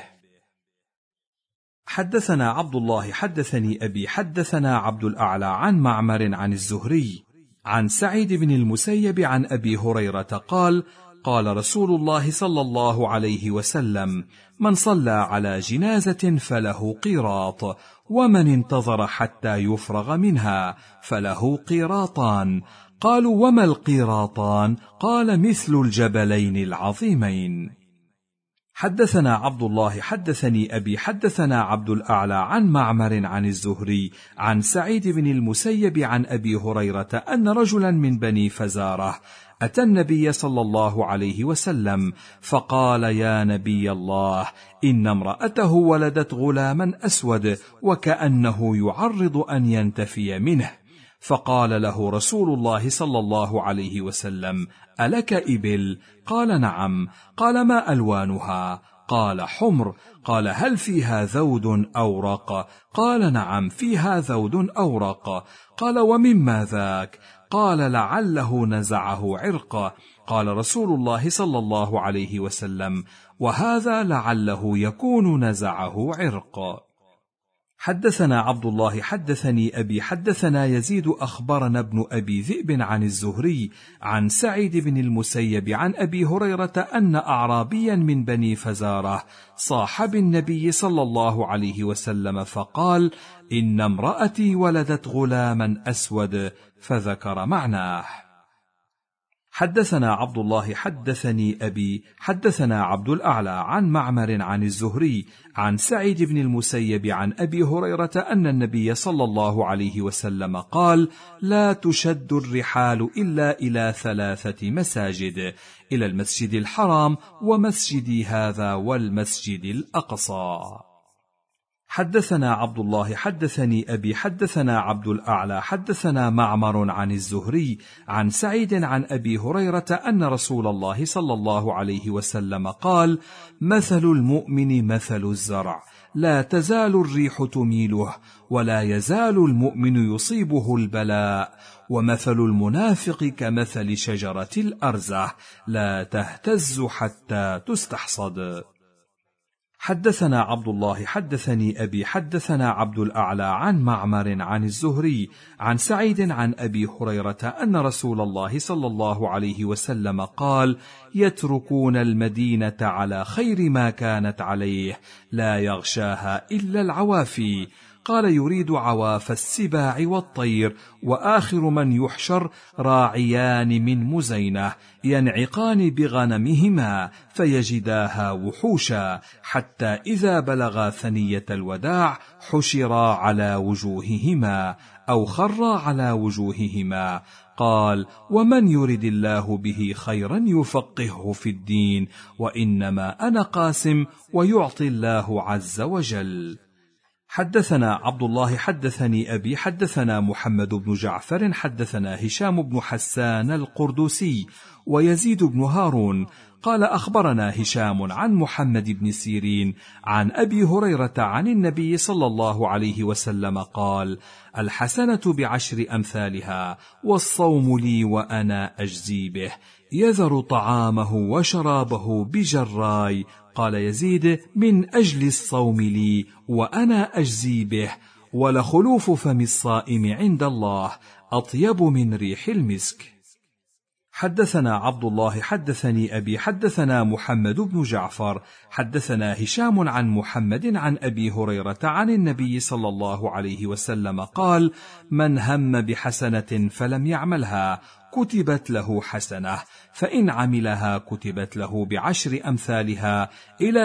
حدثنا عبد الله حدثني أبي حدثنا عبد الأعلى عن معمر عن الزهري عن سعيد بن المسيب عن أبي هريرة قال: قال رسول الله صلى الله عليه وسلم: من صلى على جنازة فله قيراط، ومن انتظر حتى يفرغ منها فله قيراطان. قالوا: وما القيراطان؟ قال: مثل الجبلين العظيمين. حدثنا عبد الله حدثني أبي حدثنا عبد الأعلى عن معمر عن الزهري عن سعيد بن المسيب عن أبي هريرة أن رجلا من بني فزارة أتى النبي صلى الله عليه وسلم فقال: يا نبي الله، إن امرأته ولدت غلاما أسود وكأنه يعرض أن ينتفي منه. فقال له رسول الله صلى الله عليه وسلم: ألك إبل؟ قال: نعم. قال: ما ألوانها؟ قال: حمر. قال: هل فيها ذود أورق؟ قال: نعم، فيها ذود أورق. قال: ومما ذاك؟ قال: لعله نزعه عرق. قال رسول الله صلى الله عليه وسلم: وهذا لعله يكون نزعه عرق. حدثنا عبد الله حدثني أبي حدثنا يزيد أخبرنا ابن أبي ذئب عن الزهري عن سعيد بن المسيب عن أبي هريرة أن أعرابيا من بني فزارة صاح بالنبي صلى الله عليه وسلم فقال: إن امرأتي ولدت غلاما أسود، فذكر معناه. حدثنا عبد الله حدثني أبي حدثنا عبد الأعلى عن معمر عن الزهري عن سعيد بن المسيب عن أبي هريرة أن النبي صلى الله عليه وسلم قال: لا تشد الرحال إلا إلى 3 مساجد، إلى المسجد الحرام ومسجدي هذا والمسجد الأقصى. حدثنا عبد الله حدثني أبي حدثنا عبد الأعلى حدثنا معمر عن الزهري عن سعيد عن أبي هريرة أن رسول الله صلى الله عليه وسلم قال: مثل المؤمن مثل الزرع، لا تزال الريح تميله ولا يزال المؤمن يصيبه البلاء، ومثل المنافق كمثل شجرة الأرزة، لا تهتز حتى تستحصد. حدثنا عبد الله حدثني أبي حدثنا عبد الأعلى عن معمر عن الزهري عن سعيد عن أبي هريرة أن رسول الله صلى الله عليه وسلم قال: يتركون المدينة على خير ما كانت عليه، لا يغشاها إلا العوافي. قال: يريد عواف السباع والطير، وآخر من يحشر راعيان من مزينة ينعقان بغنمهما فيجداها وحوشا، حتى إذا بلغا ثنية الوداع حشرا على وجوههما أو خرا على وجوههما. قال: ومن يرد الله به خيرا يفقهه في الدين، وإنما أنا قاسم ويعطي الله عز وجل. حدثنا عبد الله حدثني أبي حدثنا محمد بن جعفر حدثنا هشام بن حسان القردسي ويزيد بن هارون قال: أخبرنا هشام عن محمد بن سيرين عن أبي هريرة عن النبي صلى الله عليه وسلم قال: الحسنة ب10 أمثالها، والصوم لي وأنا أجزي به، يذر طعامه وشرابه بجراي. قال يزيد: من أجل الصوم لي وأنا أجزي به، ولخلوف فم الصائم عند الله أطيب من ريح المسك. حدثنا عبد الله حدثني أبي حدثنا محمد بن جعفر حدثنا هشام عن محمد عن أبي هريرة عن النبي صلى الله عليه وسلم قال: من هم بحسنة فلم يعملها كتبت له حسنة، فإن عملها كتبت له ب10 أمثالها إلى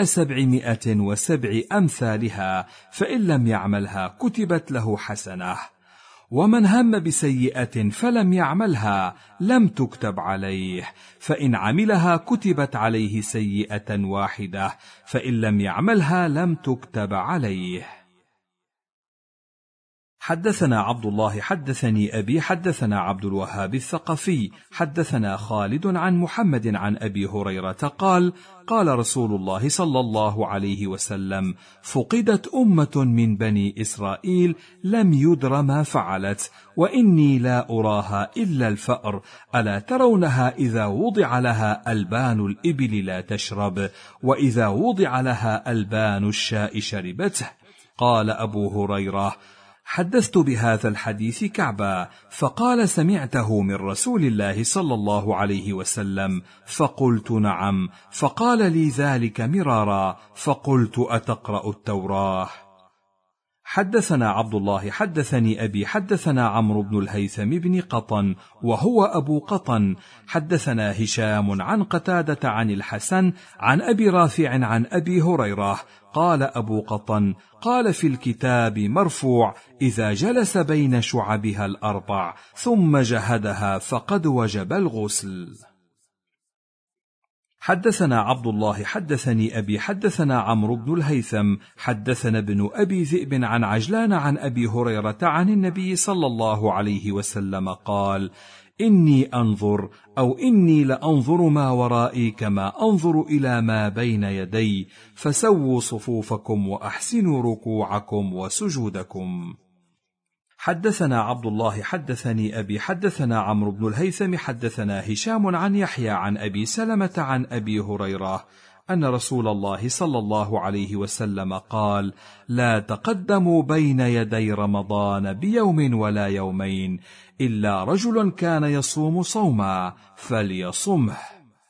707 أمثالها، فإن لم يعملها كتبت له حسنة. ومن هم بسيئة فلم يعملها لم تكتب عليه، فإن عملها كتبت عليه سيئة واحدة، فإن لم يعملها لم تكتب عليه. حدثنا عبد الله حدثني أبي حدثنا عبد الوهاب الثقفي حدثنا خالد عن محمد عن أبي هريرة قال: قال رسول الله صلى الله عليه وسلم: فقدت أمة من بني إسرائيل لم يدر ما فعلت، وإني لا أراها إلا الفأر، ألا ترونها إذا وضع لها ألبان الإبل لا تشرب، وإذا وضع لها ألبان الشاء شربته. قال أبو هريرة: حدثت بهذا الحديث كعبا، فقال: سمعته من رسول الله صلى الله عليه وسلم؟ فقلت: نعم. فقال لي ذلك مرارا، فقلت: أتقرأ التوراة؟ حدثنا عبد الله حدثني أبي حدثنا عمرو بن الهيثم بن قطن وهو أبو قطن حدثنا هشام عن قتادة عن الحسن عن أبي رافع عن أبي هريرة قال أبو قطن قال في الكتاب مرفوع إذا جلس بين شعبها الأربع ثم جهدها فقد وجب الغسل. حدثنا عبد الله حدثني أبي حدثنا عمرو بن الهيثم حدثنا ابن أبي ذئب عن عجلان عن أبي هريرة عن النبي صلى الله عليه وسلم قال إني أنظر أو إني لأنظر ما ورائي كما أنظر إلى ما بين يدي فسووا صفوفكم وأحسنوا ركوعكم وسجودكم. حدثنا عبد الله حدثني أبي حدثنا عمرو بن الهيثم حدثنا هشام عن يحيى عن أبي سلمة عن أبي هريرة أن رسول الله صلى الله عليه وسلم قال لا تقدموا بين يدي رمضان بيوم ولا يومين إلا رجل كان يصوم صوما فليصمه.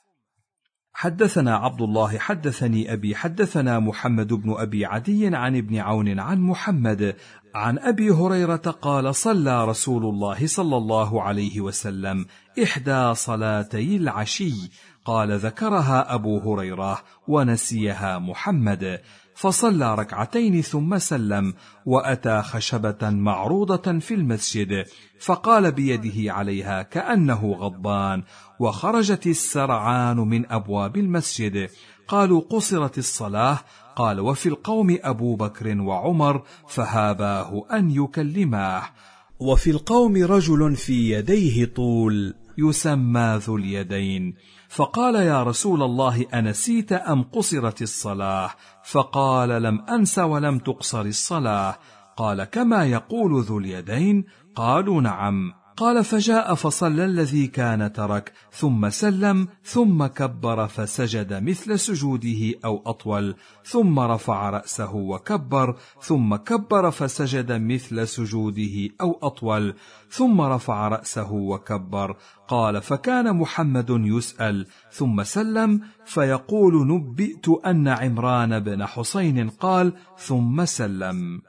حدثنا عبد الله حدثني أبي حدثنا محمد بن أبي عدي عن ابن عون عن محمد عن أبي هريرة قال صلى رسول الله صلى الله عليه وسلم إحدى صلاتي العشي قال ذكرها أبو هريرة ونسيها محمد فصلى ركعتين ثم سلم وأتى خشبة معروضة في المسجد فقال بيده عليها كأنه غضبان وخرجت السرعان من أبواب المسجد قالوا قصرت الصلاة قال وفي القوم أبو بكر وعمر فهاباه أن يكلماه وفي القوم رجل في يديه طول يسمى ذو اليدين فقال يا رسول الله أنسيت أم قصرت الصلاة فقال لم أنس ولم تقصر الصلاة قال كما يقول ذو اليدين قالوا نعم قال فجاء فصلى الذي كان ترك ثم سلم ثم كبر فسجد مثل سجوده أو أطول ثم رفع رأسه وكبر ثم كبر فسجد مثل سجوده أو أطول ثم رفع رأسه وكبر قال فكان محمد يسأل ثم سلم فيقول نبئت أن عمران بن حسين قال ثم سلم.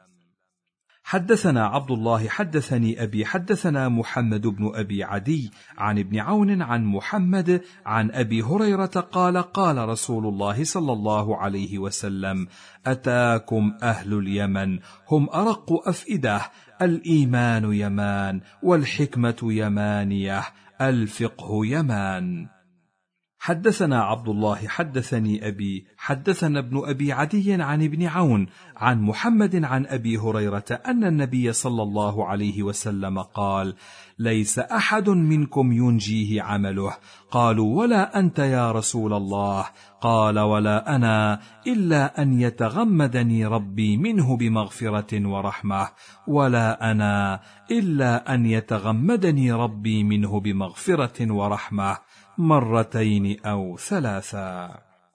حدثنا عبد الله حدثني أبي حدثنا محمد بن أبي عدي عن ابن عون عن محمد عن أبي هريرة قال قال رسول الله صلى الله عليه وسلم أتاكم أهل اليمن هم أرق أفئدة الإيمان يمان والحكمة يمانية الفقه يمان. حدثنا عبد الله حدثني أبي حدثنا ابن أبي عدي عن ابن عون عن محمد عن أبي هريرة أن النبي صلى الله عليه وسلم قال ليس أحد منكم ينجيه عمله قالوا ولا أنت يا رسول الله قال ولا أنا إلا أن يتغمدني ربي منه بمغفرة ورحمة ولا أنا إلا أن يتغمدني ربي منه بمغفرة ورحمة مرتين أو ثلاثا.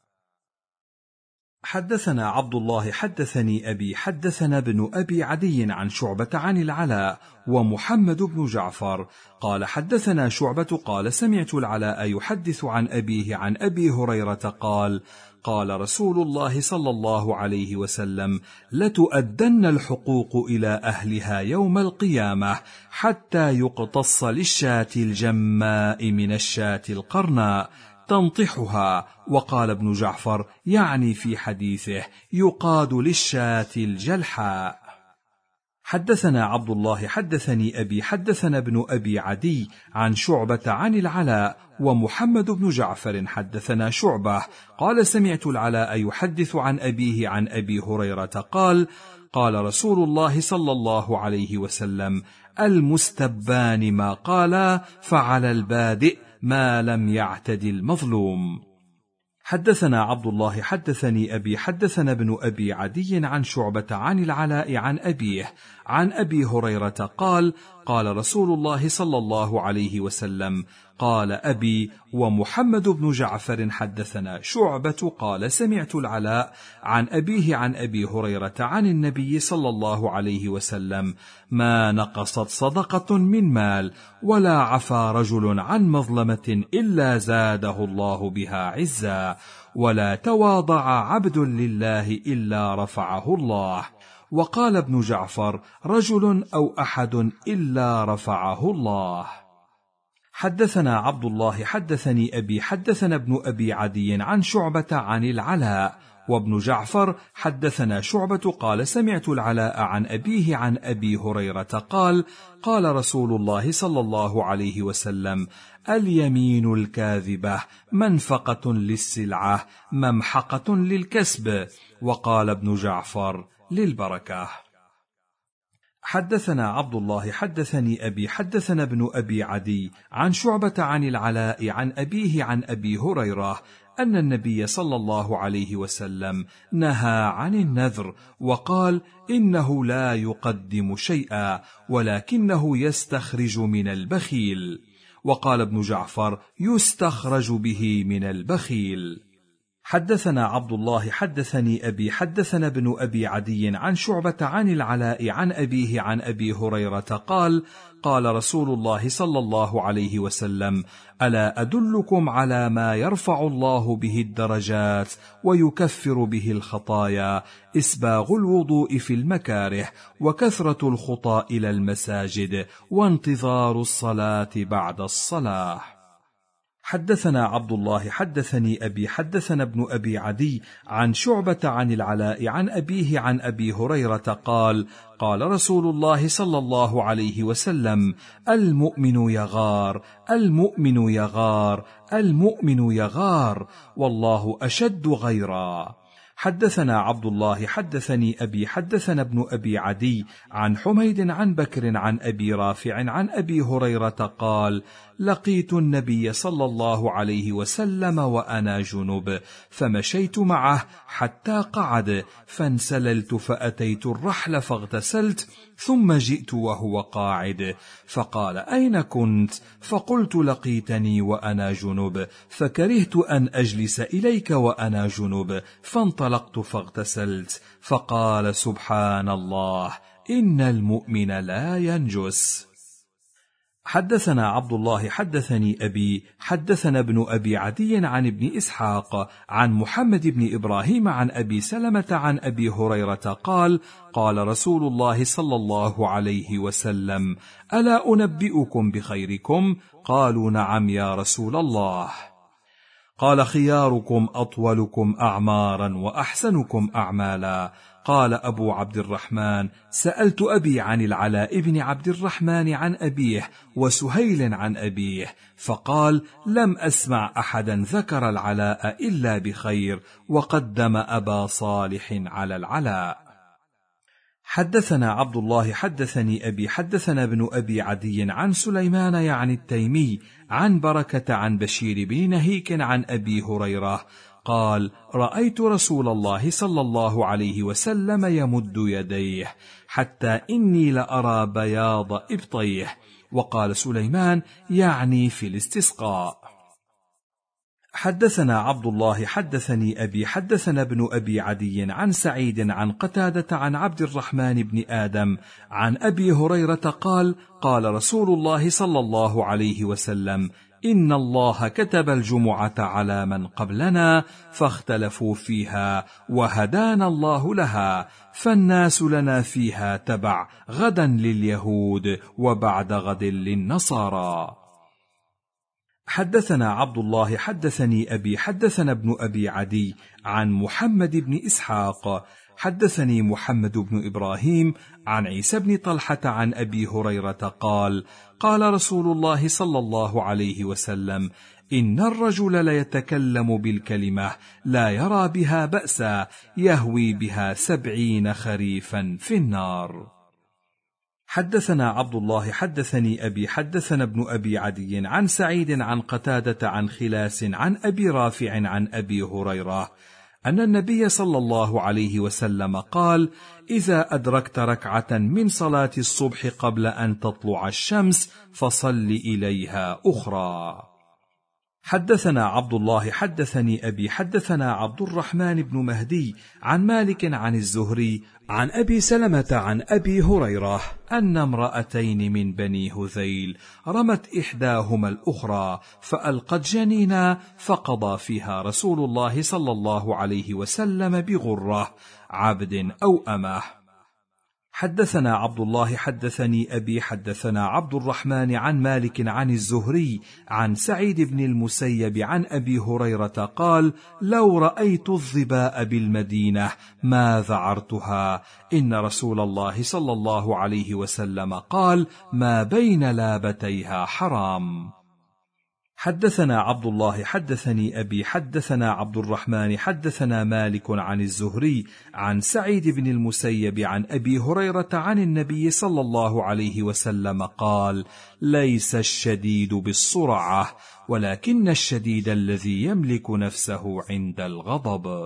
حدثنا عبد الله حدثني أبي حدثنا ابن أبي عدي عن شعبة عن العلاء ومحمد بن جعفر قال حدثنا شعبة قال سمعت العلاء يحدث عن أبيه عن أبي هريرة قال قال رسول الله صلى الله عليه وسلم لتؤدن الحقوق إلى أهلها يوم القيامة حتى يقتص للشاة الجماء من الشاة القرناء تنطحها. وقال ابن جعفر يعني في حديثه يقاد للشاة الجلحاء. حدثنا عبد الله حدثني أبي حدثنا ابن أبي عدي عن شعبة عن العلاء ومحمد بن جعفر حدثنا شعبة قال سمعت العلاء يحدث عن أبيه عن أبي هريرة قال قال رسول الله صلى الله عليه وسلم المستبان ما قالا فعلى البادئ ما لم يعتد المظلوم. حدثنا عبد الله حدثني أبي حدثنا ابن أبي عدي عن شعبة عن العلاء عن أبيه عن أبي هريرة قال قال رسول الله صلى الله عليه وسلم قال أبي ومحمد بن جعفر حدثنا شعبة قال سمعت العلاء عن أبيه عن أبي هريرة عن النبي صلى الله عليه وسلم ما نقصت صدقة من مال ولا عفا رجل عن مظلمة إلا زاده الله بها عزا ولا تواضع عبد لله إلا رفعه الله وقال ابن جعفر: رجل أو أحد إلا رفعه الله. حدثنا عبد الله حدثني أبي حدثنا ابن أبي عدي عن شعبة عن العلاء، وابن جعفر حدثنا شعبة قال: سمعت العلاء عن أبيه عن أبي هريرة قال: قال رسول الله صلى الله عليه وسلم: اليمين الكاذبة منفقة للسلعة ممحقة للكسب. وقال ابن جعفر: للبركة. حدثنا عبد الله حدثني أبي حدثنا ابن أبي عدي عن شعبة عن العلاء عن أبيه عن أبي هريرة أن النبي صلى الله عليه وسلم نهى عن النذر وقال: إنه لا يقدم شيئا ولكنه يستخرج من البخيل. وقال ابن جعفر: يستخرج به من البخيل. حدثنا عبد الله حدثني أبي حدثنا ابن أبي عدي عن شعبة عن العلاء عن أبيه عن أبي هريرة قال: قال رسول الله صلى الله عليه وسلم: ألا أدلكم على ما يرفع الله به الدرجات ويكفر به الخطايا؟ إسباغ الوضوء في المكاره، وكثرة الخطى إلى المساجد، وانتظار الصلاة بعد الصلاة. حدثنا عبد الله حدثني أبي حدثنا ابن أبي عدي عن شعبة عن العلاء عن أبيه عن أبي هريرة قال: قال رسول الله صلى الله عليه وسلم: المؤمن يغار المؤمن يغار المؤمن يغار، والله أشد غيرا. حدثنا عبد الله حدثني أبي حدثنا ابن أبي عدي عن حميد عن بكر عن أبي رافع عن أبي هريرة قال: لقيت النبي صلى الله عليه وسلم وأنا جنب، فمشيت معه حتى قعد، فانسللت فأتيت الرحل فاغتسلت، ثم جئت وهو قاعد، فقال: أين كنت؟ فقلت: لقيتني وأنا جنب، فكرهت أن أجلس إليك وأنا جنب، فانطلقت فاغتسلت. فقال: سبحان الله، إن المؤمن لا ينجس. حدثنا عبد الله حدثني أبي حدثنا ابن أبي عدي عن ابن إسحاق عن محمد بن إبراهيم عن أبي سلمة عن أبي هريرة قال: قال رسول الله صلى الله عليه وسلم: ألا أنبئكم بخيركم؟ قالوا: نعم يا رسول الله. قال: خياركم أطولكم أعمارا وأحسنكم أعمالا. قال أبو عبد الرحمن: سألت أبي عن العلاء بن عبد الرحمن عن أبيه وسهيل عن أبيه، فقال: لم أسمع أحدا ذكر العلاء إلا بخير، وقدم أبا صالح على العلاء. حدثنا عبد الله حدثني أبي حدثنا ابن أبي عدي عن سليمان يعني التيمي عن بركة عن بشير بن نهيك عن أبي هريرة قال: رأيت رسول الله صلى الله عليه وسلم يمد يديه حتى إني لأرى بياض إبطيه. وقال سليمان يعني في الاستسقاء. حدثنا عبد الله حدثني أبي حدثنا ابن أبي عدي عن سعيد عن قتادة عن عبد الرحمن بن آدم عن أبي هريرة قال: قال رسول الله صلى الله عليه وسلم: إن الله كتب الجمعة على من قبلنا فاختلفوا فيها، وهدانا الله لها، فالناس لنا فيها تبع، غدا لليهود وبعد غد للنصارى. حدثنا عبد الله حدثني أبي حدثنا ابن أبي عدي عن محمد بن إسحاق حدثني محمد بن إبراهيم عن عيسى بن طلحة عن أبي هريرة قال: قال رسول الله صلى الله عليه وسلم: إن الرجل ليتكلم بالكلمة لا يرى بها بأسا، يهوي بها 70 خريفا في النار. حدثنا عبد الله حدثني أبي حدثنا ابن أبي عدي عن سعيد عن قتادة عن خلاس عن أبي رافع عن أبي هريرة أن النبي صلى الله عليه وسلم قال: إذا أدركت ركعة من صلاة الصبح قبل أن تطلع الشمس فصل إليها أخرى. حدثنا عبد الله حدثني أبي حدثنا عبد الرحمن بن مهدي عن مالك عن الزهري عن أبي سلمة عن أبي هريرة أن امرأتين من بني هذيل رمت إحداهما الأخرى فألقت جنينا، فقضى فيها رسول الله صلى الله عليه وسلم بغرة عبد أو أمه. حدثنا عبد الله حدثني أبي حدثنا عبد الرحمن عن مالك عن الزهري عن سعيد بن المسيب عن أبي هريرة قال: لو رأيت الظباء بالمدينة ما ذعرتها، إن رسول الله صلى الله عليه وسلم قال: ما بين لابتيها حرام. حدثنا عبد الله حدثني أبي حدثنا عبد الرحمن حدثنا مالك عن الزهري عن سعيد بن المسيب عن أبي هريرة عن النبي صلى الله عليه وسلم قال: ليس الشديد بالصرعة، ولكن الشديد الذي يملك نفسه عند الغضب.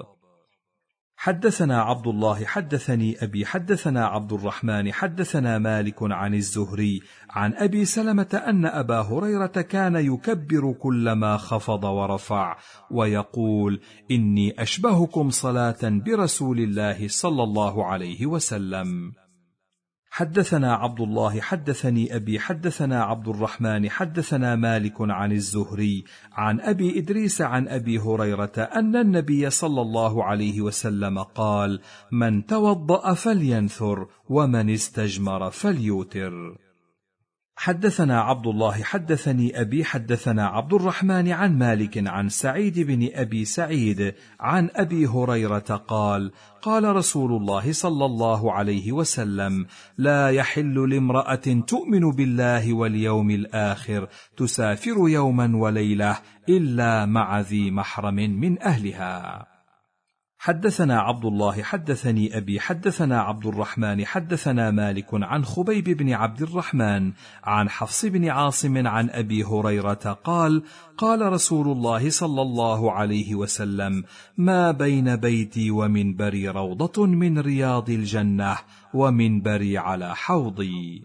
حدثنا عبد الله حدثني أبي حدثنا عبد الرحمن حدثنا مالك عن الزهري عن أبي سلمة أن أبا هريرة كان يكبر كلما خفض ورفع ويقول: إني أشبهكم صلاة برسول الله صلى الله عليه وسلم. حدثنا عبد الله حدثني أبي حدثنا عبد الرحمن حدثنا مالك عن الزهري عن أبي إدريس عن أبي هريرة أن النبي صلى الله عليه وسلم قال: من توضأ فلينثر، ومن استجمر فليوتر. حدثنا عبد الله حدثني أبي حدثنا عبد الرحمن عن مالك عن سعيد بن أبي سعيد عن أبي هريرة قال: قال رسول الله صلى الله عليه وسلم: لا يحل لامرأة تؤمن بالله واليوم الآخر تسافر يوما وليلة إلا مع ذي محرم من أهلها. حدثنا عبد الله حدثني أبي حدثنا عبد الرحمن حدثنا مالك عن خبيب بن عبد الرحمن عن حفص بن عاصم عن أبي هريرة قال: قال رسول الله صلى الله عليه وسلم: ما بين بيتي ومنبري روضة من رياض الجنة، ومنبري على حوضي.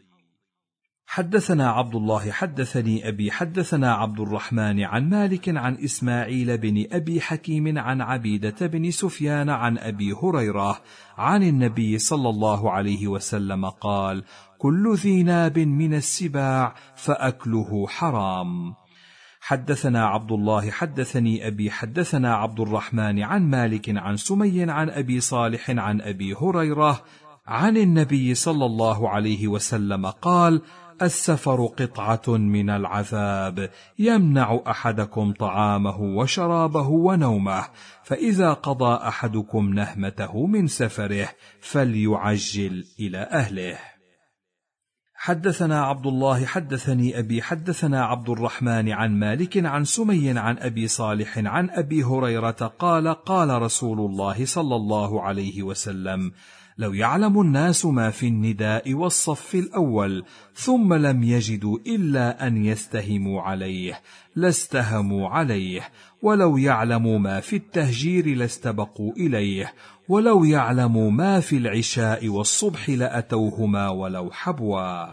حدثنا عبد الله حدثني أبي حدثنا عبد الرحمن عن مالك عن إسماعيل بن أبي حكيم عن عبيدة بن سفيان عن أبي هريرة عن النبي صلى الله عليه وسلم قال: كل ذي ناب من السباع فأكله حرام. حدثنا عبد الله حدثني أبي حدثنا عبد الرحمن عن مالك عن سمي عن أبي صالح عن أبي هريرة عن النبي صلى الله عليه وسلم قال: السفر قطعة من العذاب، يمنع أحدكم طعامه وشرابه ونومه، فإذا قضى أحدكم نهمته من سفره فليعجل إلى أهله. حدثنا عبد الله حدثني أبي حدثنا عبد الرحمن عن مالك عن سمي عن أبي صالح عن أبي هريرة قال: قال رسول الله صلى الله عليه وسلم: لو يعلم الناس ما في النداء والصف الأول ثم لم يجدوا إلا أن يستهموا عليه لاستهموا عليه، ولو يعلموا ما في التهجير لاستبقوا إليه، ولو يعلموا ما في العشاء والصبح لأتوهما ولو حبوا.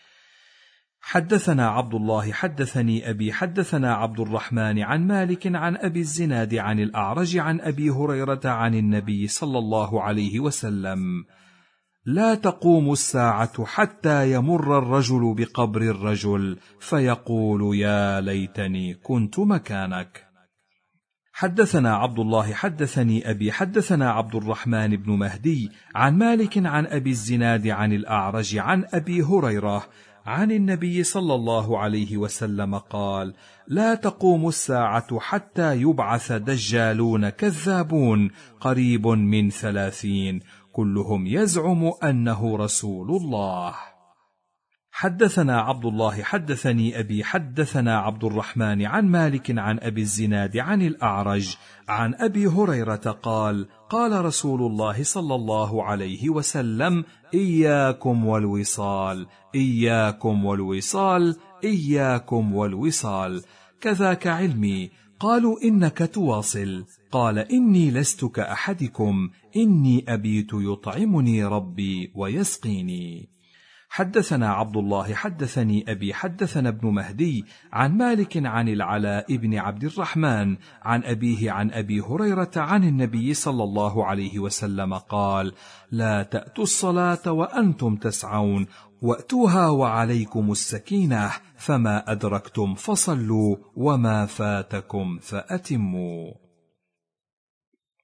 حدثنا عبد الله حدثني أبي حدثنا عبد الرحمن عن مالك عن أبي الزناد عن الأعرج عن أبي هريرة عن النبي صلى الله عليه وسلم: لا تقوم الساعة حتى يمر الرجل بقبر الرجل فيقول: يا ليتني كنت مكانك. حدثنا عبد الله حدثني أبي حدثنا عبد الرحمن بن مهدي عن مالك عن أبي الزناد عن الأعرج عن أبي هريرة عن النبي صلى الله عليه وسلم قال: لا تقوم الساعة حتى يبعث دجالون كذابون قريب من 30 كلهم يزعم أنه رسول الله. حدثنا عبد الله حدثني أبي حدثنا عبد الرحمن عن مالك عن أبي الزناد عن الأعرج عن أبي هريرة قال: قال رسول الله صلى الله عليه وسلم: إياكم والوصال، إياكم والوصال، إياكم والوصال، كذاك علمي. قالوا: إنك تواصل. قال: إني لست كأحدكم، إني أبيت يطعمني ربي ويسقيني. حدثنا عبد الله حدثني أبي حدثنا ابن مهدي عن مالك عن العلاء بن عبد الرحمن عن أبيه عن أبي هريرة عن النبي صلى الله عليه وسلم قال: لا تأتوا الصلاة وأنتم تسعون، وأتوها وعليكم السكينة، فما أدركتم فصلوا وما فاتكم فأتموا.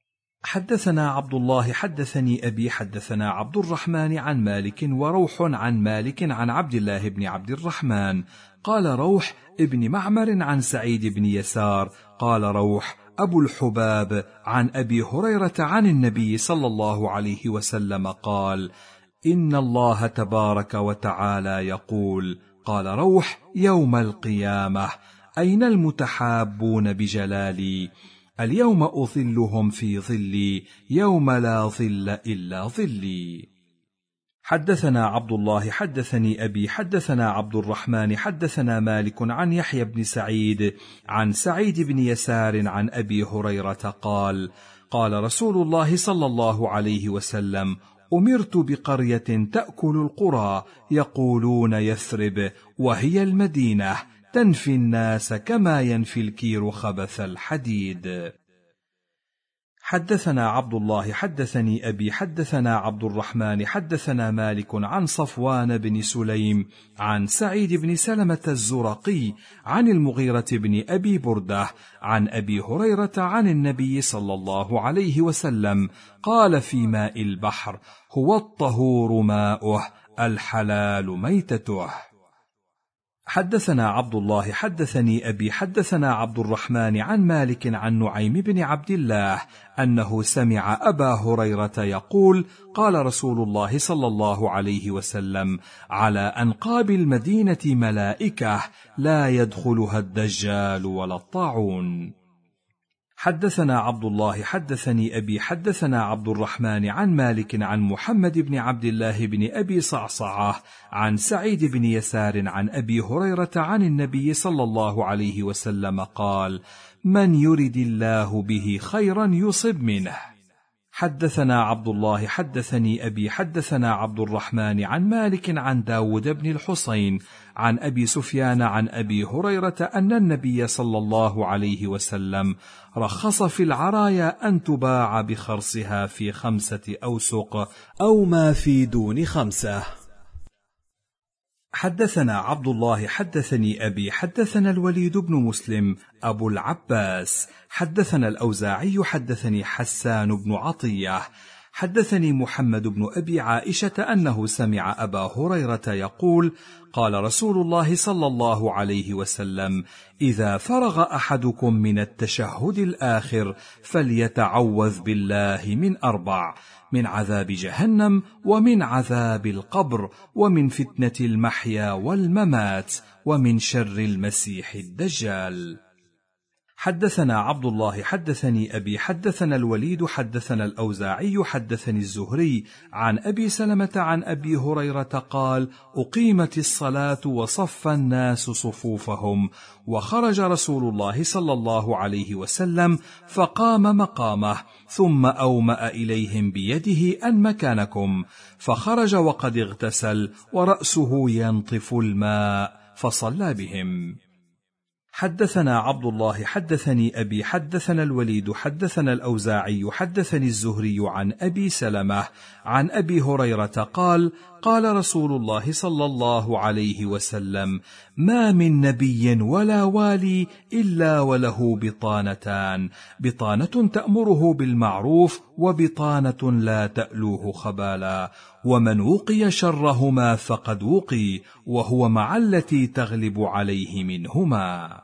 حدثنا عبد الله حدثني أبي حدثنا عبد الرحمن عن مالك وروح عن مالك عن عبد الله بن عبد الرحمن قال روح ابن معمر عن سعيد بن يسار قال روح أبو الحباب عن أبي هريرة عن النبي صلى الله عليه وسلم قال: إن الله تبارك وتعالى يقول: قال روح يوم القيامة: أين المتحابون بجلالي؟ اليوم أظلهم في ظلي يوم لا ظل إلا ظلي. حدثنا عبد الله حدثني أبي حدثنا عبد الرحمن حدثنا مالك عن يحيى بن سعيد عن سعيد بن يسار عن أبي هريرة قال: قال رسول الله صلى الله عليه وسلم: أمرت بقرية تأكل القرى يقولون يثرب، وهي المدينة، تنفي الناس كما ينفي الكير خبث الحديد. حدثنا عبد الله حدثني أبي حدثنا عبد الرحمن حدثنا مالك عن صفوان بن سليم عن سعيد بن سلمة الزرقي عن المغيرة بن أبي بردة عن أبي هريرة عن النبي صلى الله عليه وسلم قال في ماء البحر: هو الطهور ماؤه، الحلال ميتته. حدثنا عبد الله حدثني أبي حدثنا عبد الرحمن عن مالك عن نعيم بن عبد الله أنه سمع أبا هريرة يقول: قال رسول الله صلى الله عليه وسلم: على أنقاب المدينة ملائكة لا يدخلها الدجال ولا الطاعون. حدثنا عبد الله حدثني أبي حدثنا عبد الرحمن عن مالك عن محمد بن عبد الله بن أبي صعصعة عن سعيد بن يسار عن أبي هريرة عن النبي صلى الله عليه وسلم قال: من يرد الله به خيرا يصب منه. حدثنا عبد الله حدثني أبي حدثنا عبد الرحمن عن مالك عن داود بن الحصين عن أبي سفيان عن أبي هريرة أن النبي صلى الله عليه وسلم رخص في العرايا أن تباع بخرصها في 5 أوسق أو ما في دون 5. حدثنا عبد الله حدثني أبي حدثنا الوليد بن مسلم أبو العباس حدثنا الأوزاعي حدثني حسان بن عطية حدثني محمد بن أبي عائشة أنه سمع أبا هريرة يقول: قال رسول الله صلى الله عليه وسلم: إذا فرغ أحدكم من التشهد الآخر فليتعوذ بالله من 4: من عذاب جهنم، ومن عذاب القبر، ومن فتنة المحيا والممات، ومن شر المسيح الدجال. حدثنا عبد الله حدثني أبي حدثنا الوليد حدثنا الأوزاعي حدثني الزهري عن أبي سلمة عن أبي هريرة قال: أقيمت الصلاة وصف الناس صفوفهم، وخرج رسول الله صلى الله عليه وسلم فقام مقامه، ثم أومأ إليهم بيده أن مكانكم، فخرج وقد اغتسل ورأسه ينطف الماء، فصلى بهم. حدثنا عبد الله حدثني أبي حدثنا الوليد حدثنا الأوزاعي حدثني الزهري عن أبي سلمة عن أبي هريرة قال: قال رسول الله صلى الله عليه وسلم: ما من نبي ولا والي إلا وله بطانتان: بطانة تأمره بالمعروف، وبطانة لا تألوه خبالا، ومن وقي شرهما فقد وقي، وهو مع التي تغلب عليه منهما.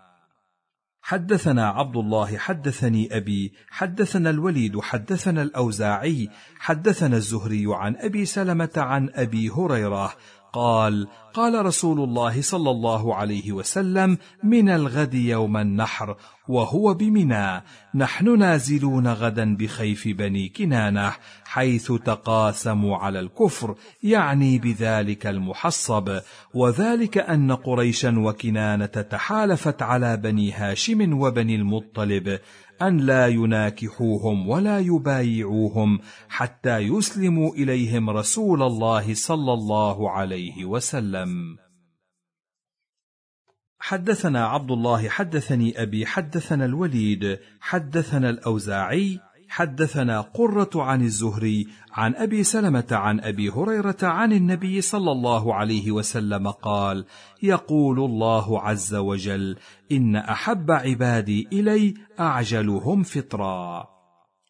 حدثنا عبد الله حدثني أبي حدثنا الوليد حدثنا الأوزاعي حدثنا الزهري عن أبي سلمة عن أبي هريرة قال: قال رسول الله صلى الله عليه وسلم: من الغد يوم النحر وهو بمنى، نحن نازلون غدا بخيف بني كنانة، حيث تقاسموا على الكفر، يعني بذلك المحصب، وذلك أن قريشا وكنانة تحالفت على بني هاشم وبني المطلب أن لا يناكحوهم ولا يبايعوهم حتى يسلموا إليهم رسول الله صلى الله عليه وسلم. حدثنا عبد الله حدثني أبي حدثنا الوليد حدثنا الأوزاعي حدثنا قرة عن الزهري عن أبي سلمة عن أبي هريرة عن النبي صلى الله عليه وسلم قال: يقول الله عز وجل: إن أحب عبادي إلي أعجلهم فطرا.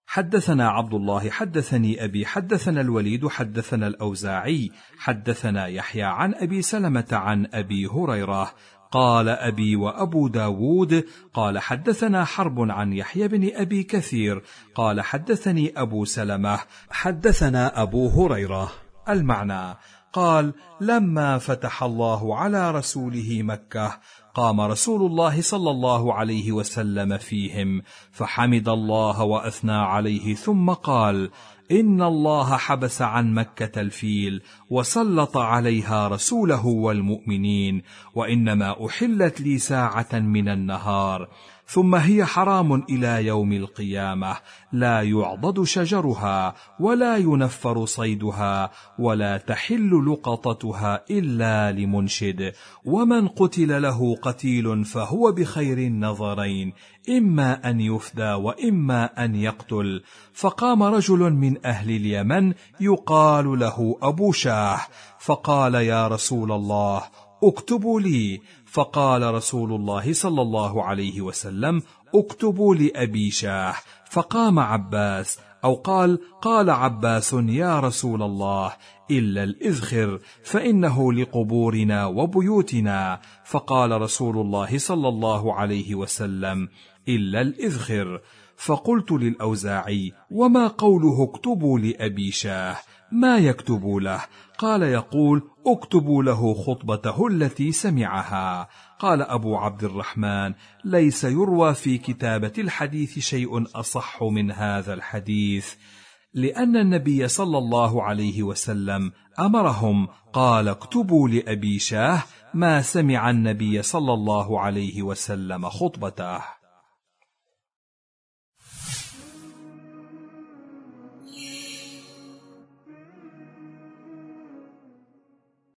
حدثنا عبد الله حدثني أبي حدثنا الوليد حدثنا الأوزاعي حدثنا يحيى عن أبي سلمة عن أبي هريرة قال أبي وأبو داود قال حدثنا حرب عن يحيى بن أبي كثير قال حدثني أبو سلمة حدثنا أبو هريرة. المعنى قال: لما فتح الله على رسوله مكة قام رسول الله صلى الله عليه وسلم فيهم فحمد الله وأثنى عليه ثم قال: إن الله حبس عن مكة الفيل وسلط عليها رسوله والمؤمنين، وإنما أحلت لي ساعة من النهار، ثم هي حرام إلى يوم القيامة، لا يعضد شجرها ولا ينفر صيدها ولا تحل لقطتها إلا لمنشد، ومن قتل له قتيل فهو بخير النظرين، إما أن يفدى وإما أن يقتل. فقام رجل من أهل اليمن يقال له أبو شاه فقال: يا رسول الله اكتبوا لي. فقال رسول الله صلى الله عليه وسلم: اكتبوا لأبي شاه. فقام عباس أو قال عباس: يا رسول الله إلا الإذخر فإنه لقبورنا وبيوتنا. فقال رسول الله صلى الله عليه وسلم: إلا الإذخر. فقلت للأوزاعي: وما قوله اكتبوا لأبي شاه؟ ما يكتب له؟ قال: يقول: اكتبوا له خطبته التي سمعها. قال أبو عبد الرحمن: ليس يروى في كتابة الحديث شيء أصح من هذا الحديث، لأن النبي صلى الله عليه وسلم أمرهم قال: اكتبوا لأبي شاه ما سمع النبي صلى الله عليه وسلم خطبته.